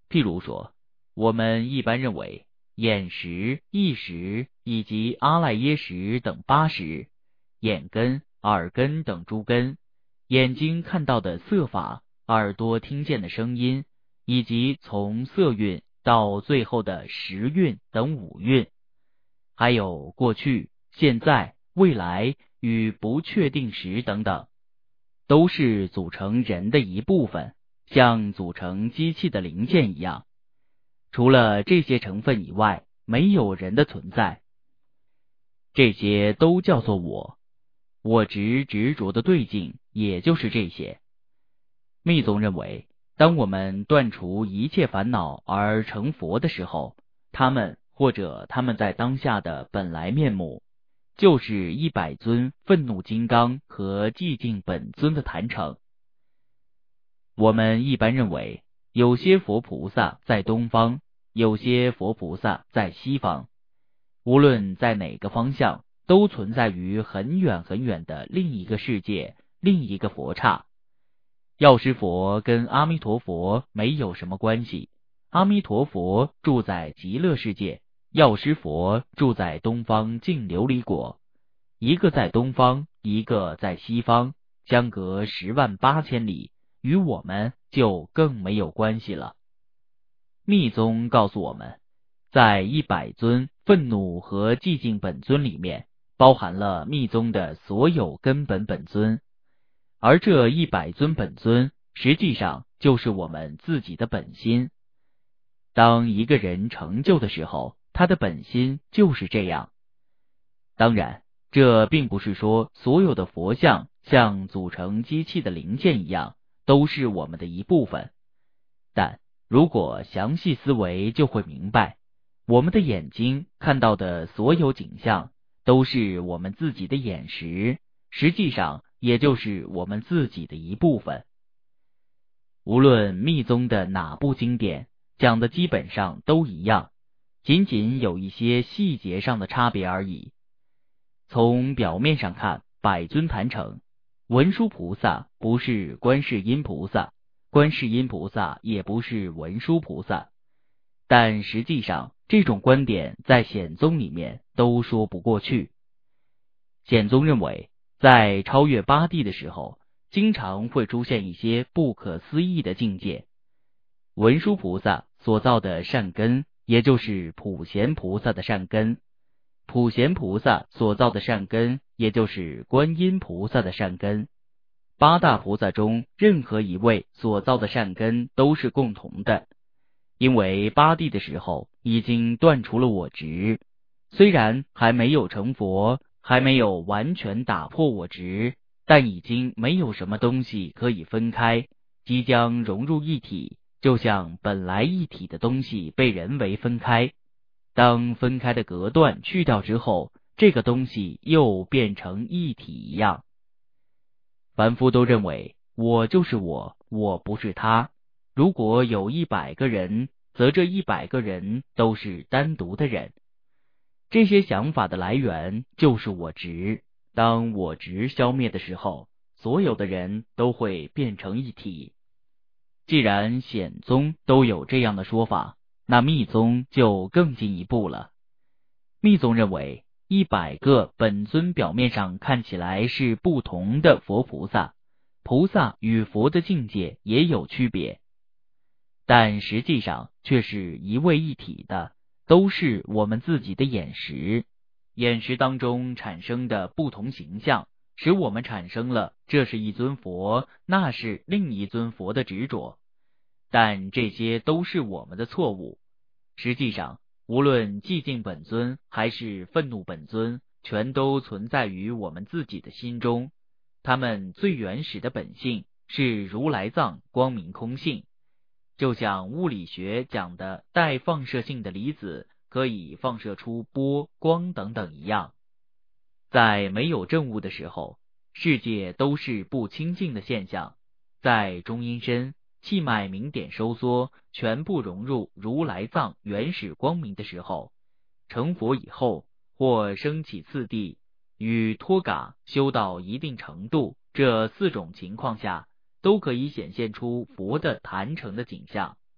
譬如说，我们一般认为眼识、意识以及阿赖耶识等八识，眼根、耳根等诸根，眼睛看到的色法，耳朵听见的声音，以及从色蕴到最后的识蕴等五蕴，还有过去、现在、未来与不确定时等等，都是组成人的一部分，像组成机器的零件一样。除了这些成分以外，没有人的存在。这些都叫做我。我执着的对境也就是这些。密宗认为，当我们断除一切烦恼而成佛的时候，他们或者他们在当下的本来面目，就是100尊愤怒金刚和寂静本尊的坛城。我们一般认为，有些佛菩萨在东方，有些佛菩萨在西方，无论在哪个方向，都存在于很远很远的另一个世界，另一个佛刹。药师佛跟阿弥陀佛没有什么关系，阿弥陀佛住在极乐世界，药师佛住在东方净琉璃国，一个在东方，一个在西方，相隔108000里，与我们就更没有关系了。密宗告诉我们，在100尊愤怒和寂静本尊里面，包含了密宗的所有根本本尊，而这100尊本尊实际上就是我们自己的本心。当一个人成就的时候，他的本心就是这样。当然，这并不是说所有的佛像像组成机器的零件一样，都是我们的一部分。但如果详细思维，就会明白，我们的眼睛看到的所有景象，都是我们自己的眼识，实际上也就是我们自己的一部分。无论密宗的哪部经典，讲的基本上都一样，仅仅有一些细节上的差别而已。从表面上看，100尊坛城，文殊菩萨不是观世音菩萨，观世音菩萨也不是文殊菩萨，但实际上这种观点在显宗里面都说不过去。显宗认为，在超越八地的时候，经常会出现一些不可思议的境界。文殊菩萨所造的善根，也就是普贤菩萨的善根；普贤菩萨所造的善根，也就是观音菩萨的善根。八大菩萨中，任何一位所造的善根都是共同的，因为八地的时候已经断除了我执，虽然还没有成佛，还没有完全打破我执，但已经没有什么东西可以分开，即将融入一体，就像本来一体的东西被人为分开。当分开的隔断去掉之后，这个东西又变成一体一样。凡夫都认为我就是我，我不是他。如果有100个人，则这100个人都是单独的人。这些想法的来源就是我执。当我执消灭的时候，所有的人都会变成一体。既然显宗都有这样的说法，那密宗就更进一步了。密宗认为，100个本尊表面上看起来是不同的佛菩萨，菩萨与佛的境界也有区别，但实际上却是一位一体的，都是我们自己的眼识。眼识当中产生的不同形象，使我们产生了这是一尊佛，那是另一尊佛的执着。但这些都是我们的错误。实际上，无论寂静本尊还是愤怒本尊，全都存在于我们自己的心中。它们最原始的本性是如来藏光明空性，就像物理学讲的带放射性的离子可以放射出波、光等等一样。在没有证物的时候，世界都是不清净的现象。在中阴身气脉明点收缩，全部融入如来藏原始光明的时候，成佛以后或升起次第与脱嘎修到一定程度，这4种情况下都可以显现出佛的坛城的景象。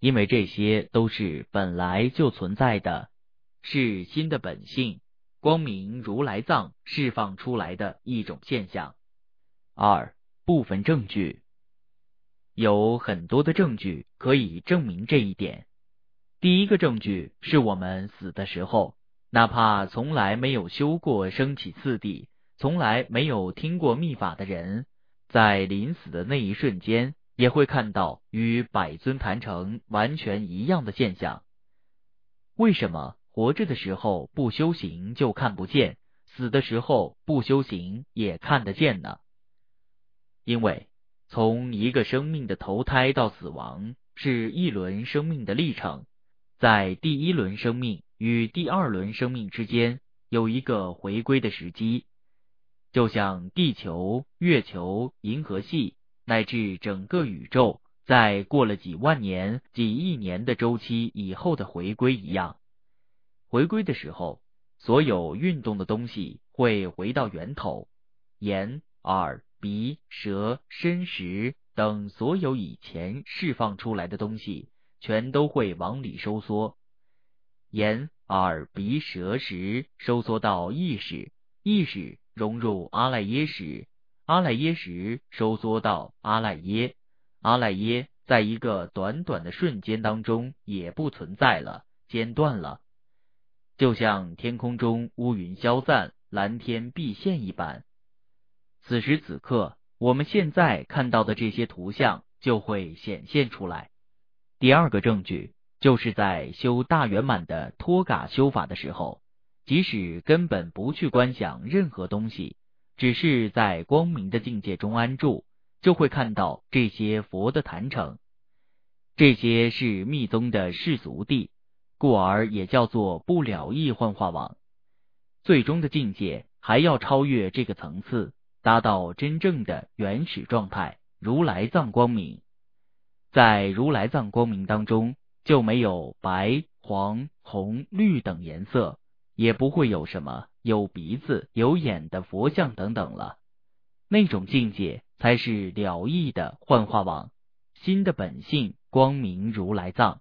因为这些都是本来就存在的，是心的本性，光明如来藏释放出来的一种现象。二、部分证据。有很多的证据可以证明这一点。第一个证据是我们死的时候，哪怕从来没有修过升起次第，从来没有听过密法的人，在临死的那一瞬间，也会看到与百尊坛城完全一样的现象。为什么活着的时候不修行就看不见，死的时候不修行也看得见呢？因为从一个生命的投胎到死亡是一轮生命的历程，在第一轮生命与第二轮生命之间有一个回归的时机，就像地球、月球、银河系乃至整个宇宙在过了几万年、几亿年的周期以后的回归一样。回归的时候，所有运动的东西会回到源头，眼、耳、鼻、舌、身、识等所有以前释放出来的东西，全都会往里收缩。眼、耳、鼻、舌、识收缩到意识，意识融入阿赖耶识，阿赖耶识收缩到阿赖耶，阿赖耶在一个短短的瞬间当中也不存在了，间断了，就像天空中乌云消散，蓝天毕现一般。此时此刻，我们现在看到的这些图像就会显现出来。第二个证据，就是在修大圆满的托嘎修法的时候，即使根本不去观想任何东西，只是在光明的境界中安住，就会看到这些佛的坛城。这些是密宗的世俗谛，故而也叫做不了义幻化网。最终的境界还要超越这个层次，达到真正的原始状态，如来藏光明。在如来藏光明当中，就没有白、黄、红、绿等颜色，也不会有什么有鼻子、有眼的佛像等等了。那种境界才是了义的幻化网，心的本性光明如来藏。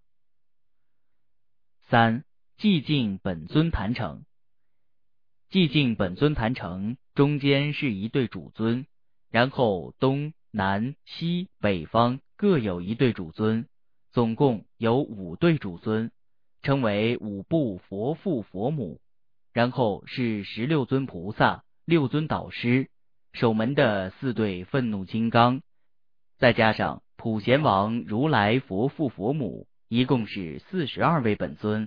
三、寂静本尊坛城。寂静本尊坛城中间是一对主尊，然后东南西北方各有一对主尊，总共有5对主尊，称为5部佛父佛母。然后是16尊菩萨、6尊导师，守门的4对愤怒金刚，再加上普贤王如来佛父佛母，一共是42位本尊。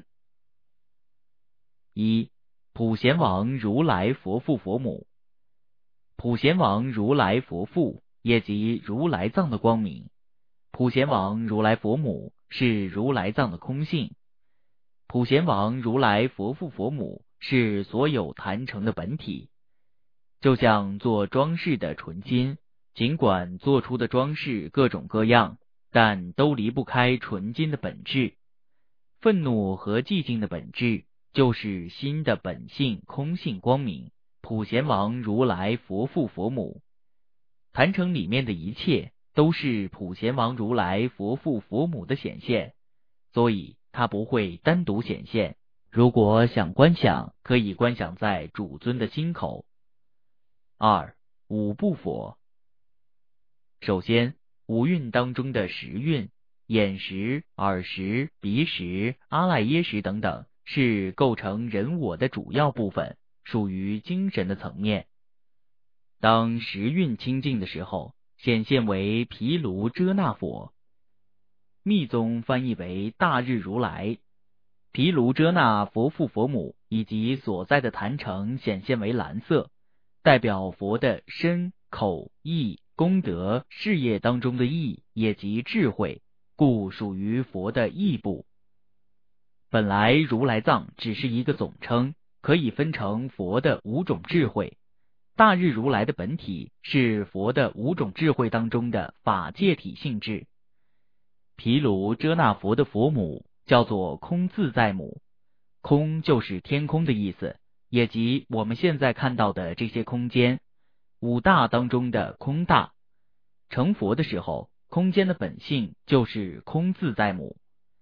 一、普贤王如来佛父佛母。普贤王如来佛父也即如来藏的光明，普贤王如来佛母是如来藏的空性，普贤王如来佛父佛母是所有坛城的本体。就像做装饰的纯金，尽管做出的装饰各种各样，但都离不开纯金的本质。愤怒和寂静的本质就是心的本性空性光明，普贤王如来佛父佛母。坛城里面的一切都是普贤王如来佛父佛母的显现，所以它不会单独显现。如果想观想，可以观想在主尊的心口。二、5部佛。首先，5蕴当中的识蕴，眼识、耳识、鼻识、阿赖耶识等等，是构成人我的主要部分，属于精神的层面。当识蕴清净的时候，显现为毗卢遮那佛，密宗翻译为大日如来。毗卢遮那佛父佛母以及所在的坛城显现为蓝色，代表佛的身、口、意、功德、事业当中的意，也即智慧，故属于佛的意部。本来如来藏只是一个总称，可以分成佛的5种智慧。大日如来的本体是佛的5种智慧当中的法界体性质。毗卢遮那佛的佛母叫做空自在母，空就是天空的意思，也即我们现在看到的这些空间，5大当中的空大。成佛的时候，空间的本性就是空自在母。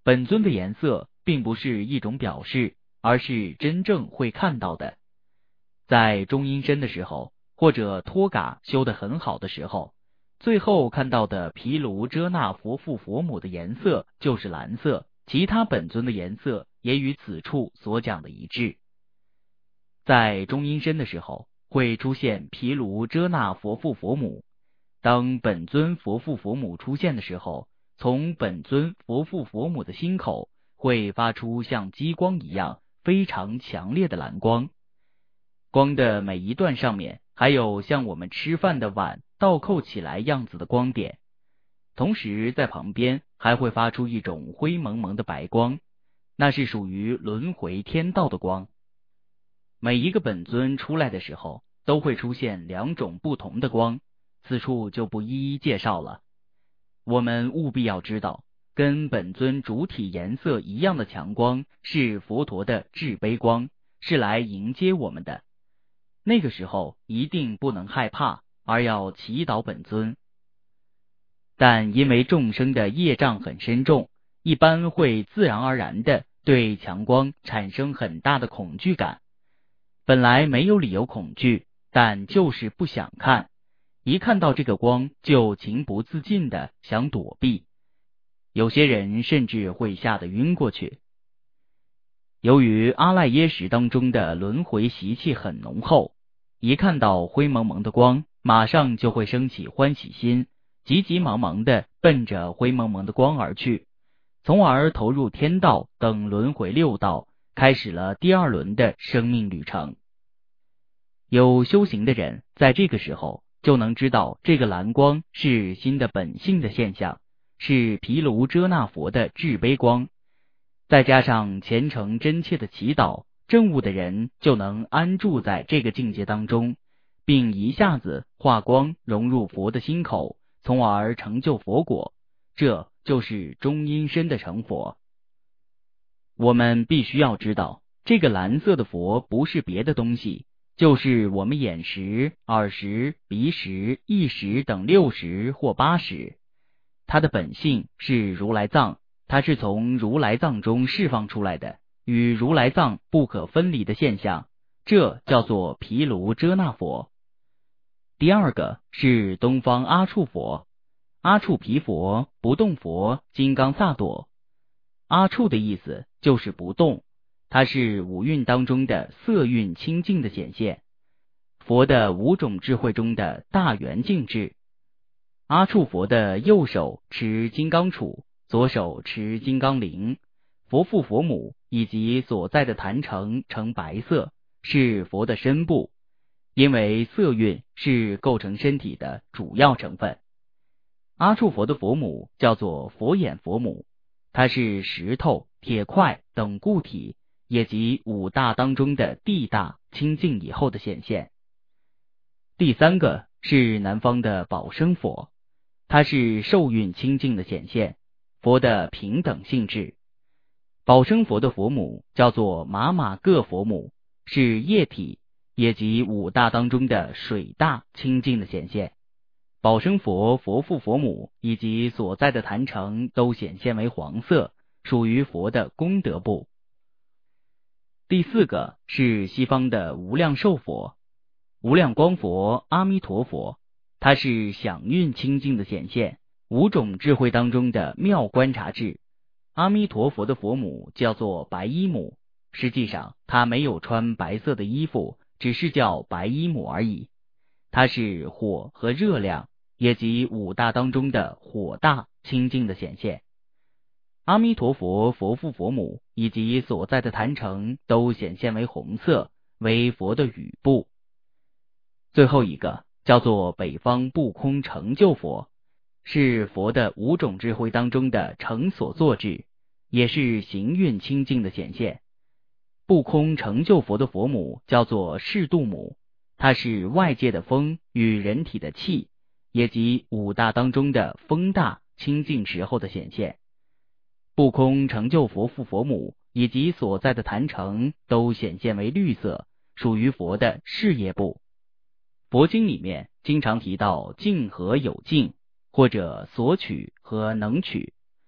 本尊的颜色并不是一种表示，而是真正会看到的。在中阴身的时候，或者托嘎修得很好的时候，最后看到的毗卢遮那佛父佛母的颜色就是蓝色，其他本尊的颜色也与此处所讲的一致。在中阴身的时候，会出现毗卢遮那佛父佛母。当本尊佛父佛母出现的时候，从本尊佛父佛母的心口会发出像激光一样非常强烈的蓝光。光的每一段上面还有像我们吃饭的碗倒扣起来样子的光点，同时在旁边还会发出一种灰蒙蒙的白光，那是属于轮回天道的光。每一个本尊出来的时候都会出现两种不同的光，此处就不一一介绍了。我们务必要知道，跟本尊主体颜色一样的强光是佛陀的至悲光，是来迎接我们的。那个时候一定不能害怕，而要祈祷本尊。但因为众生的业障很深重，一般会自然而然的对强光产生很大的恐惧感。本来没有理由恐惧，但就是不想看，一看到这个光就情不自禁的想躲避，有些人甚至会吓得晕过去。由于阿赖耶识当中的轮回习气很浓厚，一看到灰蒙蒙的光，马上就会升起欢喜心，急急忙忙的奔着灰蒙蒙的光而去，从而投入天道等轮回六道，开始了第二轮的生命旅程。有修行的人在这个时候就能知道这个蓝光是心的本性的现象，是毗卢遮那佛的至悲光，再加上虔诚真切的祈祷，证悟的人就能安住在这个境界当中，并一下子化光融入佛的心口，从而成就佛果，这就是中阴身的成佛。我们必须要知道，这个蓝色的佛不是别的东西，就是我们眼识、耳识、鼻识、意识等六识或八识。它的本性是如来藏，它是从如来藏中释放出来的，与如来藏不可分离的现象，这叫做毗卢遮那佛。第二个是东方阿处佛，阿处毗佛、不动佛、金刚萨埵。阿处的意思就是不动，它是五蕴当中的色蕴清净的显现，佛的五种智慧中的大圆净智。阿处佛的右手持金刚杵，左手持金刚铃，佛父佛母以及所在的坛城呈白色，是佛的身部，因为色蕴是构成身体的主要成分。阿处佛的佛母叫做佛眼佛母，它是石头、铁块等固体，也即五大当中的地大清净以后的显现。第三个是南方的宝生佛，它是受蕴清净的显现，佛的平等性质。宝生佛的佛母叫做玛玛各佛母，是液体，也即五大当中的水大清净的显现。宝生佛、佛父佛母以及所在的坛城都显现为黄色，属于佛的功德部。第四个是西方的无量寿佛，无量光佛阿弥陀佛，它是响蕴清净的显现，五种智慧当中的妙观察智。阿弥陀佛的佛母叫做白衣母，实际上她没有穿白色的衣服，只是叫白衣母而已。它是火和热量，也即五大当中的火大清净的显现。阿弥陀佛、佛父佛母以及所在的坛城都显现为红色，为佛的语部。最后一个叫做北方不空成就佛，是佛的五种智慧当中的成所作智，也是行蕴清净的显现。不空成就佛的佛母叫做释度母，它是外界的风与人体的气，也即五大当中的风大清净时候的显现。不空成就佛父佛母以及所在的坛城都显现为绿色，属于佛的事业部。佛经里面经常提到净和有净，或者所取和能取。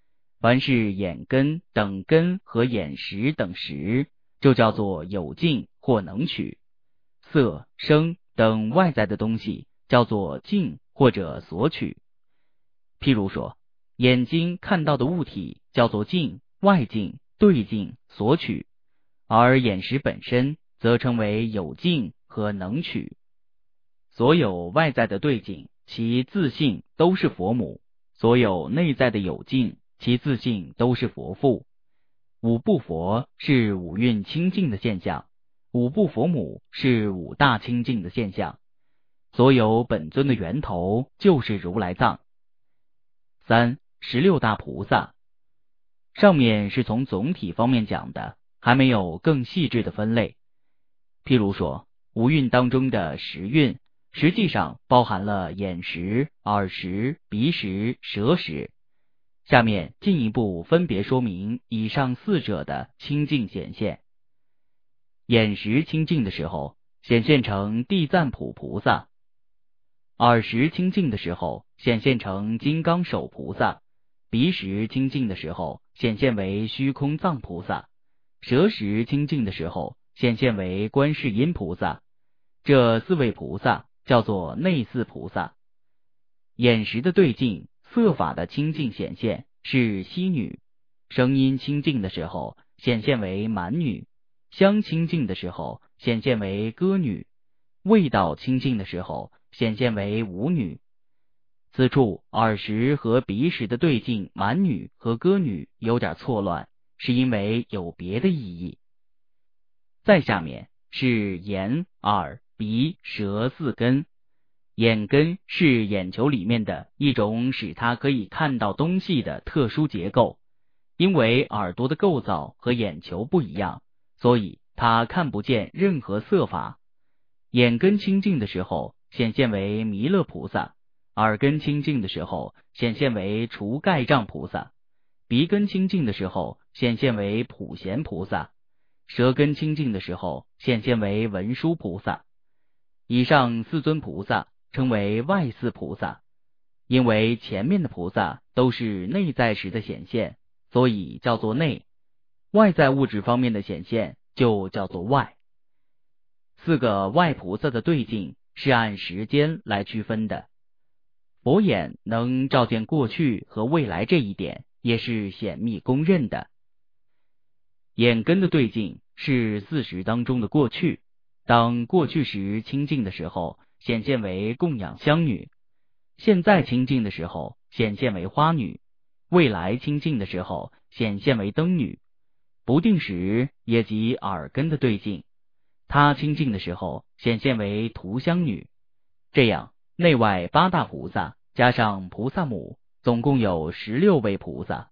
凡是眼根等根和眼识等识，就叫做有境或能取。色、声等外在的东西叫做境或者所取。譬如说，眼睛看到的物体叫做境、外境、对境、所取，而眼识本身则称为有境和能取。所有外在的对境，其自性都是佛母；所有内在的有境，其自性都是佛父。五不佛是五蕴清净的现象，五不佛母是五大清净的现象。所有本尊的源头就是如来藏。三、16大菩萨。上面是从总体方面讲的，还没有更细致的分类。譬如说，五蕴当中的识蕴，实际上包含了眼识、耳识、鼻识、舌识。下面进一步分别说明以上四者的清净显现。眼识清净的时候，显现成地藏普菩萨；耳识清净的时候，显现成金刚手菩萨；鼻识清净的时候，显现为虚空藏菩萨；舌识清净的时候，显现为观世音菩萨。这四位菩萨叫做内四菩萨。眼识的对境，色法的清净显现是西女；声音清净的时候，显现为蛮女；香清净的时候，显现为歌女；味道清净的时候，显现为舞女。此处耳识和鼻识的对境蛮女和歌女有点错乱，是因为有别的意义。再下面是眼、耳、鼻、舌四根。眼根是眼球里面的一种使它可以看到东西的特殊结构，因为耳朵的构造和眼球不一样，所以它看不见任何色法。眼根清净的时候，显现为弥勒菩萨；耳根清净的时候，显现为除盖障菩萨；鼻根清净的时候，显现为普贤菩萨；舌根清净的时候，显现为文殊菩萨。以上四尊菩萨称为外四菩萨，因为前面的菩萨都是内在时的显现，所以叫做内；外在物质方面的显现就叫做外。四个外菩萨的对境是按时间来区分的。佛眼能照见过去和未来这一点也是显密公认的。眼根的对境是四时当中的过去，当过去时清净的时候，显现为供养香女；现在清净的时候，显现为花女；未来清净的时候，显现为灯女。不定时也即耳根的对境，它清净的时候，显现为涂香女。这样内外八大菩萨加上菩萨母，总共有16位菩萨。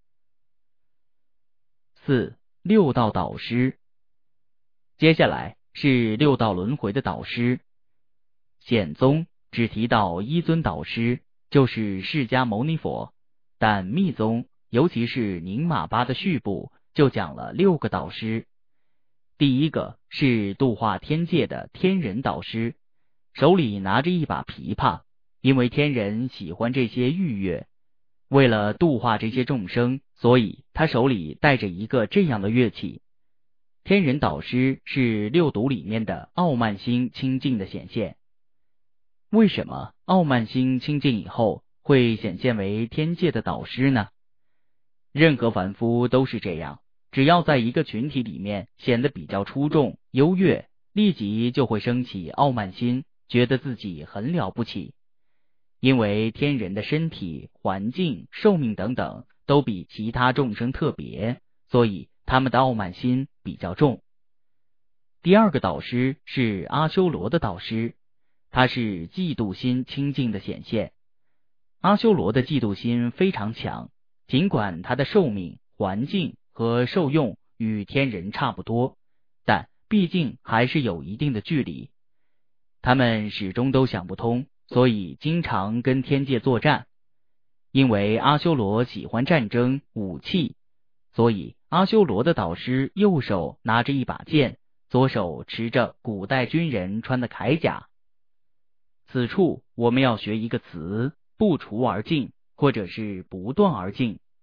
四、六道导师。接下来是六道轮回的导师。显宗只提到一尊导师，就是释迦牟尼佛，但密宗尤其是宁玛巴的序部就讲了6个导师。第一个是度化天界的天人导师，手里拿着一把琵琶，因为天人喜欢这些御乐，为了度化这些众生，所以他手里带着一个这样的乐器。天人导师是六度里面的傲慢心清净的显现。为什么傲慢心清净以后会显现为天界的导师呢？任何凡夫都是这样，只要在一个群体里面显得比较出众、优越，立即就会升起傲慢心，觉得自己很了不起。因为天人的身体、环境、寿命等等都比其他众生特别，所以他们的傲慢心比较重。第二个导师是阿修罗的导师，他是嫉妒心清净的显现。阿修罗的嫉妒心非常强，尽管他的寿命、环境和受用与天人差不多，但毕竟还是有一定的距离。他们始终都想不通，所以经常跟天界作战。因为阿修罗喜欢战争、武器，所以阿修罗的导师右手拿着一把剑，左手持着古代军人穿的铠甲。此处我们要学一个词，不除而尽，或者是不断而尽。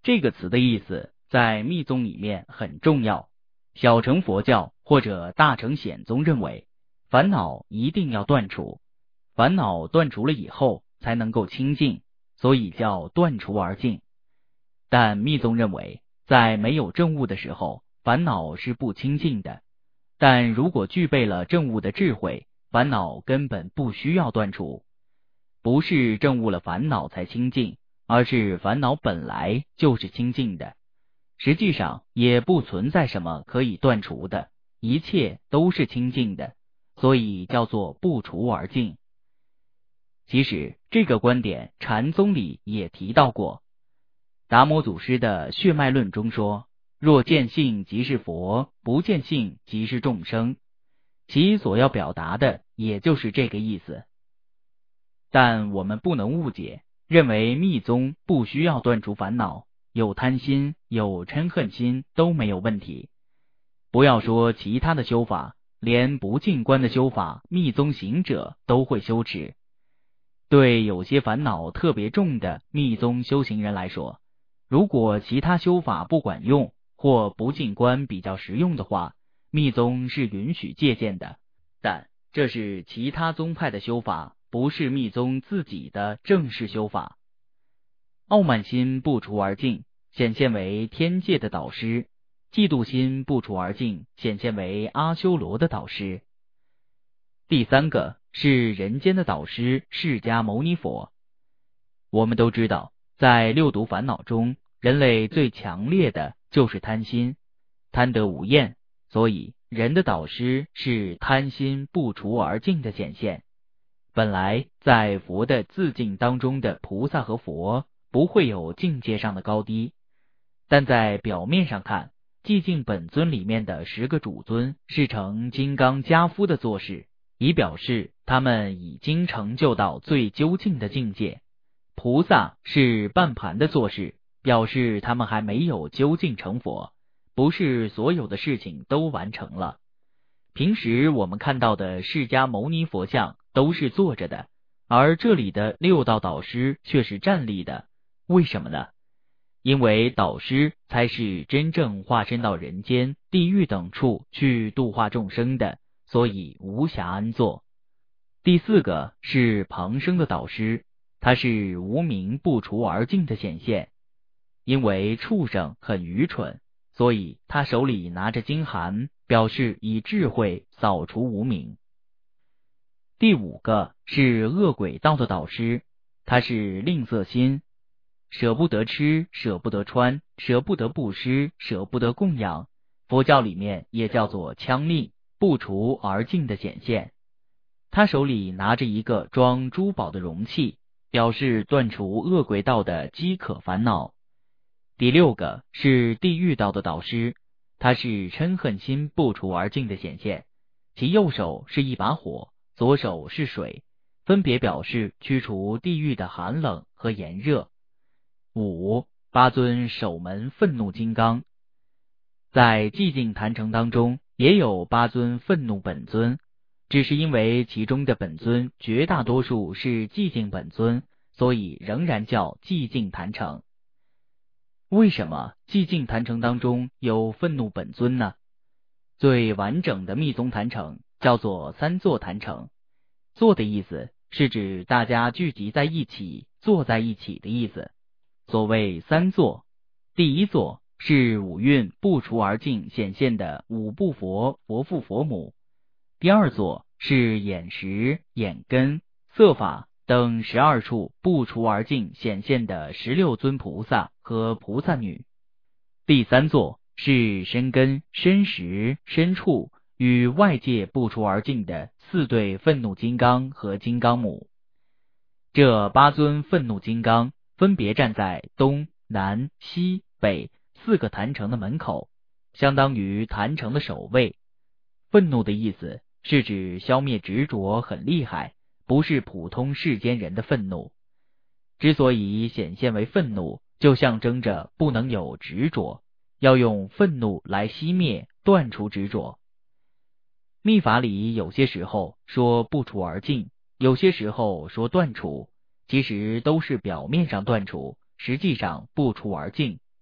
这个词的意思在密宗里面很重要。小乘佛教或者大乘显宗认为，烦恼一定要断除，烦恼断除了以后才能够清净，所以叫断除而净。但密宗认为，在没有证悟的时候，烦恼是不清净的，但如果具备了证悟的智慧，烦恼根本不需要断除。不是证悟了烦恼才清净，而是烦恼本来就是清净的，实际上也不存在什么可以断除的，一切都是清净的，所以叫做不除而净。其实这个观点禅宗里也提到过，达摩祖师的血脉论中说，若见性即是佛，不见性即是众生，其所要表达的也就是这个意思。但我们不能误解，认为密宗不需要断除烦恼，有贪心有嗔恨心都没有问题。不要说其他的修法，连不净观的修法，密宗行者都会修持。对有些烦恼特别重的密宗修行人来说，如果其他修法不管用，或不净观比较实用的话，密宗是允许借鉴的，但这是其他宗派的修法，不是密宗自己的正式修法。傲慢心不除而净，显现为天界的导师；嫉妒心不除而净，显现为阿修罗的导师。第三个是人间的导师释迦牟尼佛。我们都知道，在六毒烦恼中，人类最强烈的就是贪心，贪得无厌，所以人的导师是贪心不除而净的显现。本来在佛的自境当中的菩萨和佛不会有境界上的高低，但在表面上看，寂静本尊里面的10个主尊是呈金刚跏趺的做事，以表示他们已经成就到最究竟的境界。菩萨是半盘的做事，表示他们还没有究竟成佛，不是所有的事情都完成了。平时我们看到的释迦牟尼佛像都是坐着的，而这里的6道导师却是站立的，为什么呢？因为导师才是真正化身到人间、地狱等处去度化众生的，所以无暇安坐。第4个是旁生的导师，他是无明不除而净的显现。因为畜生很愚蠢，所以他手里拿着经函，表示以智慧扫除无明。第5个是恶鬼道的导师，他是吝啬心，舍不得吃，舍不得穿，舍不得布施，舍不得供养，佛教里面也叫做戕吝，不除而净的显现。他手里拿着一个装珠宝的容器，表示断除恶鬼道的饥渴烦恼。第6个是地狱道的导师，他是嗔恨心不除而净的显现，其右手是一把火，左手是水，分别表示驱除地狱的寒冷和炎热。8尊守门愤怒金刚，在寂静坛城当中也有8尊愤怒本尊，只是因为其中的本尊绝大多数是寂静本尊，所以仍然叫寂静坛城。为什么寂静坛城当中有愤怒本尊呢？最完整的密宗坛城叫做3座坛城，座的意思是指大家聚集在一起，坐在一起的意思。所谓3座，第1座是五蕴不除而净显现的五部佛、佛父、佛母；第2座是眼识、眼根、色法等12处不除而净显现的16尊菩萨和菩萨女；第3座是身根、身识、身处与外界不除而净的4对愤怒金刚和金刚母。这8尊愤怒金刚分别站在东南西北4个坛城的门口，相当于坛城的守卫。愤怒的意思是指消灭执着很厉害，不是普通世间人的愤怒。之所以显现为愤怒，就象征着不能有执着，要用愤怒来熄灭断除执着。密法里有些时候说不除而净，有些时候说断除，其实都是表面上断除，实际上不除而净，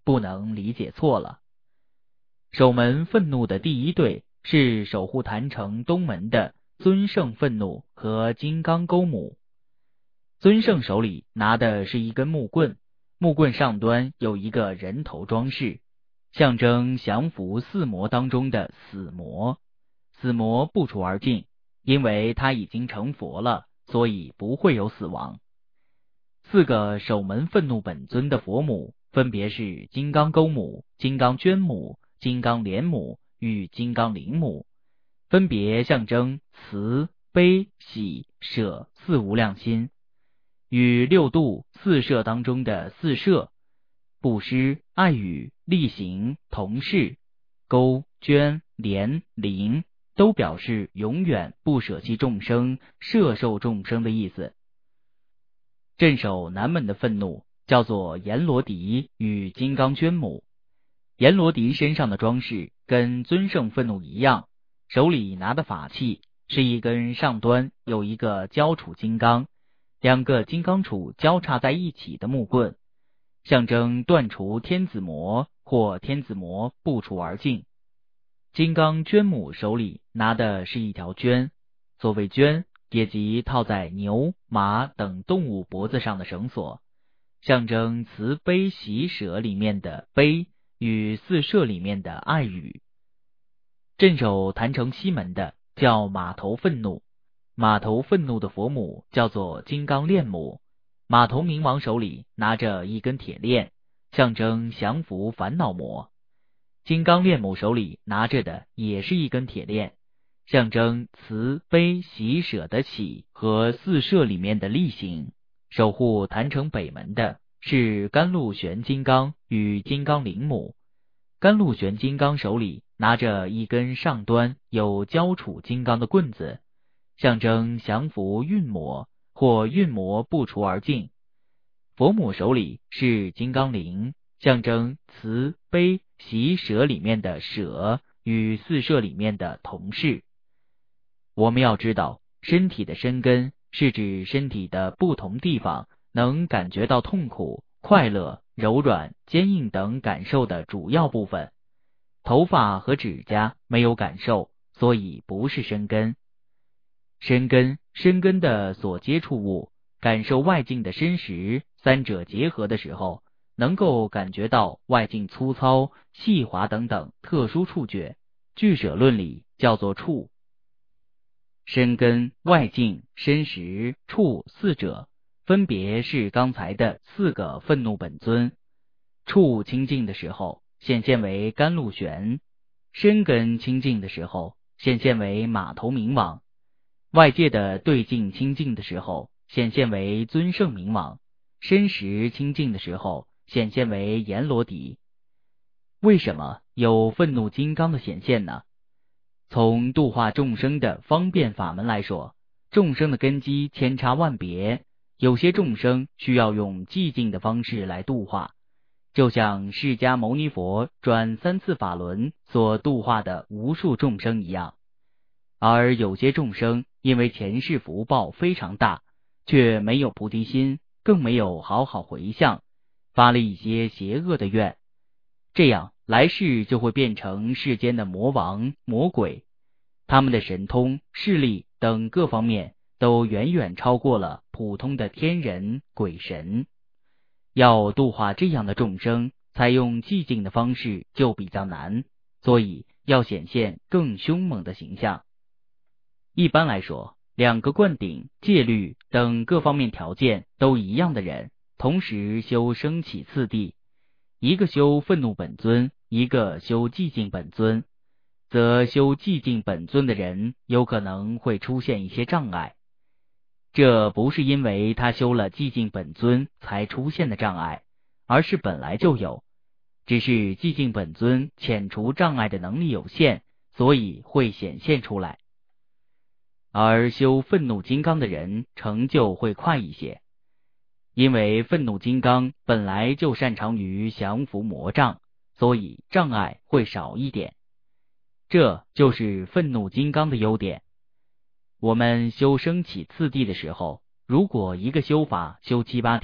不能理解错了。守门愤怒的第一队是守护坛城东门的尊圣愤怒和金刚钩母。尊圣手里拿的是一根木棍，木棍上端有一个人头装饰，象征降服四魔当中的死魔。死魔不除而尽，因为他已经成佛了，所以不会有死亡。四个守门愤怒本尊的佛母分别是金刚钩母、金刚娟母、金刚莲母与金刚灵母，分别象征慈、悲、喜、舍四无量心，与六度四摄当中的四摄布施、爱语、力行、同事、钩、娟、莲、灵都表示永远不舍弃众生、摄受众生的意思。镇守南门的愤怒叫做阎罗狄与金刚娟母。阎罗狄身上的装饰跟尊圣愤怒一样，手里拿的法器是一根上端有一个交杵金刚，两个金刚杵交叉在一起的木棍，象征断除天子魔或天子魔不除而尽。金刚娟母手里拿的是一条绢，所谓绢也即套在牛、马等动物脖子上的绳索，象征慈悲喜舍里面的悲与四摄里面的爱语。镇守坛城西门的叫马头愤怒，马头愤怒的佛母叫做金刚链母，马头明王手里拿着一根铁链，象征降服烦恼魔。金刚链母手里拿着的也是一根铁链，象征慈悲喜舍的喜和四摄里面的力行。守护坛城北门的是甘露玄金刚与金刚灵母。甘露玄金刚手里拿着一根上端有交杵金刚的棍子，象征降服运魔或运魔不除而尽。佛母手里是金刚铃，象征慈悲喜舍里面的舍与四摄里面的同事。我们要知道，身体的身根是指身体的不同地方能感觉到痛苦、快乐、柔软、坚硬等感受的主要部分。头发和指甲没有感受，所以不是身根。身根的所接触物，感受外境的身实，三者结合的时候，能够感觉到外境粗糙、细滑等等特殊触觉，俱舍论里叫做触。身根、外境、身实、触四者，分别是刚才的四个愤怒本尊。触清净的时候，显现为甘露玄；身根清净的时候，显现为马头明王；外界的对境清净的时候，显现为尊圣明王；身实清净的时候，显现为阎罗狄。为什么有愤怒金刚的显现呢？从度化众生的方便法门来说，众生的根基千差万别，有些众生需要用寂静的方式来度化，就像释迦牟尼佛转3次法轮所度化的无数众生一样。而有些众生因为前世福报非常大，却没有菩提心，更没有好好回向，发了一些邪恶的愿，这样来世就会变成世间的魔王、魔鬼，他们的神通、势力等各方面都远远超过了普通的天人、鬼神。要度化这样的众生，采用寂静的方式就比较难，所以要显现更凶猛的形象。一般来说，2个灌顶、戒律等各方面条件都一样的人，同时修升起次第，一个修愤怒本尊，一个修寂静本尊，则修寂静本尊的人有可能会出现一些障碍。这不是因为他修了寂静本尊才出现的障碍，而是本来就有，只是寂静本尊遣除障碍的能力有限，所以会显现出来。而修愤怒金刚的人成就会快一些，因为愤怒金刚本来就擅长于降服魔障，所以障碍会少一点。这就是愤怒金刚的优点。我们修升起次第的时候，如果一个修法修7、8天，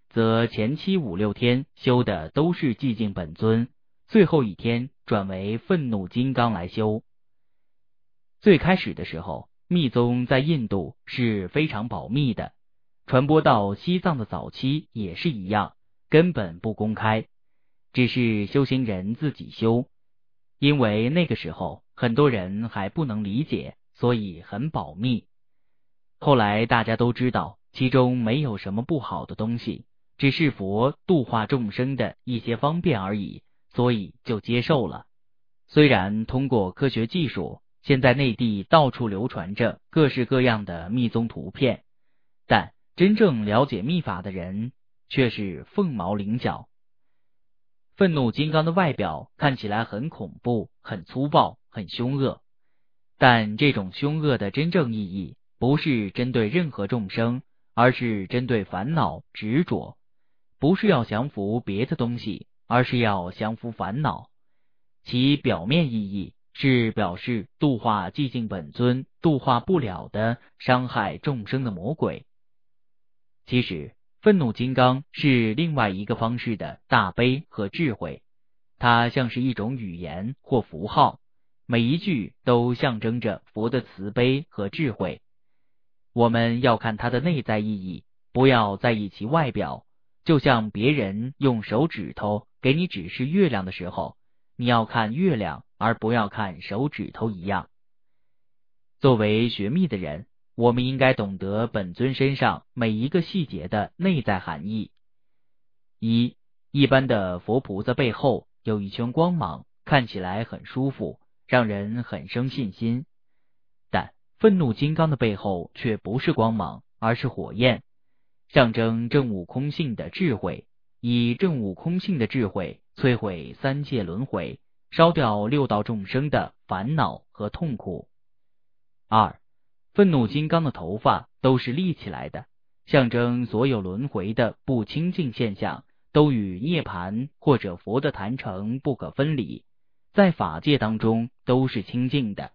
则前期5、6天修的都是寂静本尊，最后一天转为愤怒金刚来修。最开始的时候，密宗在印度是非常保密的，传播到西藏的早期也是一样，根本不公开，只是修行人自己修。因为那个时候很多人还不能理解，所以很保密。后来大家都知道其中没有什么不好的东西，只是佛度化众生的一些方便而已，所以就接受了。虽然通过科学技术，现在内地到处流传着各式各样的密宗图片，但真正了解密法的人却是凤毛麟角。愤怒金刚的外表看起来很恐怖、很粗暴、很凶恶，但这种凶恶的真正意义不是针对任何众生，而是针对烦恼、执着，不是要降服别的东西，而是要降服烦恼。其表面意义是表示度化寂静本尊度化不了的伤害众生的魔鬼。其实愤怒金刚是另外一个方式的大悲和智慧，它像是一种语言或符号，每一句都象征着佛的慈悲和智慧。我们要看它的内在意义，不要在意其外表。就像别人用手指头给你指示月亮的时候，你要看月亮而不要看手指头一样。作为学密的人，我们应该懂得本尊身上每一个细节的内在含义。一般的佛菩萨背后有一圈光芒，看起来很舒服，让人很生信心。但愤怒金刚的背后却不是光芒，而是火焰，象征证悟空性的智慧，以证悟空性的智慧摧毁三界轮回，烧掉六道众生的烦恼和痛苦。愤怒金刚的头发都是立起来的，象征所有轮回的不清净现象都与涅槃或者佛的坛城不可分离，在法界当中都是清净的。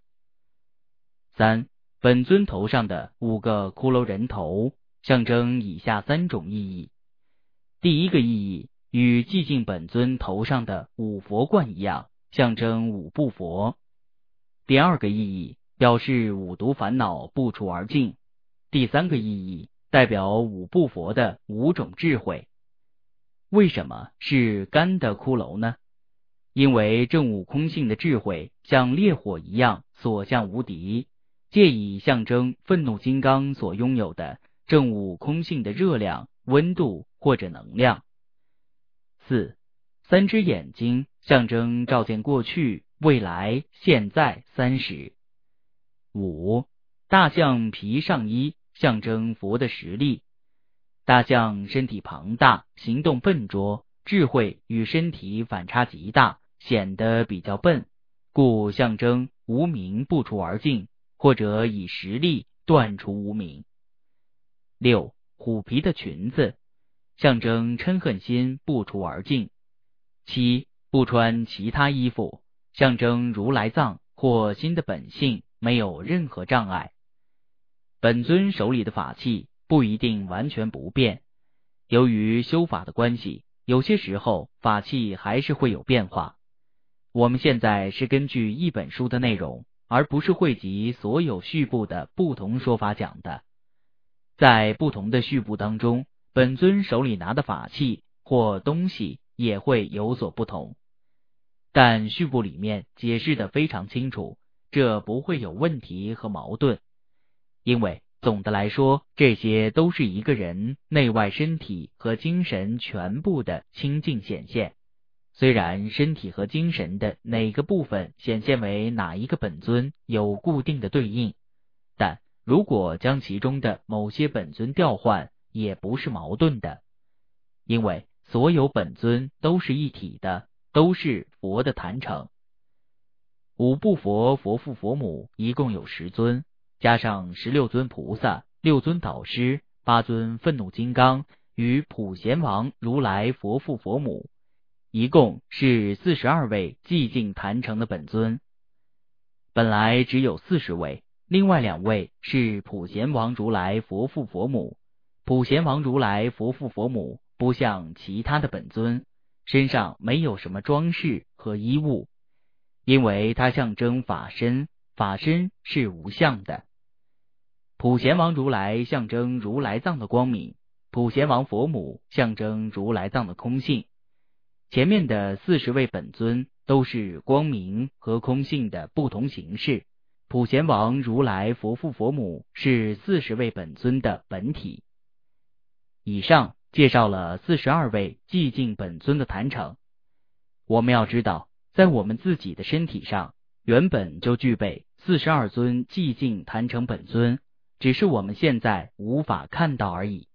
本尊头上的5个骷髅人头象征以下3种意义。第一个意义与寂静本尊头上的5佛冠一样，象征5部佛。第二个意义表示5毒烦恼不除而尽。第三个意义代表5部佛的5种智慧。为什么是干的骷髅呢？因为证悟空性的智慧像烈火一样所向无敌，借以象征愤怒金刚所拥有的证悟空性的热量、温度或者能量。3只眼睛象征照见过去、未来、现在3时。大象皮上衣象征佛的实力。大象身体庞大，行动笨拙，智慧与身体反差极大，显得比较笨，故象征无明不除而尽，或者以实力断除无明。虎皮的裙子象征嗔恨心不除而尽。不穿其他衣服，象征如来藏或心的本性没有任何障碍。本尊手里的法器不一定完全不变，由于修法的关系，有些时候法器还是会有变化。我们现在是根据一本书的内容，而不是汇集所有序部的不同说法讲的。在不同的序部当中，本尊手里拿的法器或东西也会有所不同，但序部里面解释得非常清楚，这不会有问题和矛盾。因为总的来说，这些都是一个人内外身体和精神全部的清净显现。虽然身体和精神的哪个部分显现为哪一个本尊有固定的对应，但如果将其中的某些本尊调换，也不是矛盾的。因为所有本尊都是一体的，都是佛的坛城。5部佛、佛父、佛母一共有10尊，加上16尊菩萨、6尊导师、8尊愤怒金刚与普贤王如来佛父佛母，一共是42位寂静坛城的本尊。本来只有40位，另外2位是普贤王如来佛父佛母。普贤王如来佛父佛母不像其他的本尊，身上没有什么装饰和衣物，因为它象征法身，法身是无相的。普贤王如来象征如来藏的光明，普贤王佛母象征如来藏的空性。前面的40位本尊都是光明和空性的不同形式，普贤王如来佛父佛母是40位本尊的本体。以上介绍了42位寂静本尊的坛城。我们要知道，在我们自己的身体上原本就具备42尊寂静坛城本尊，只是我们现在无法看到而已。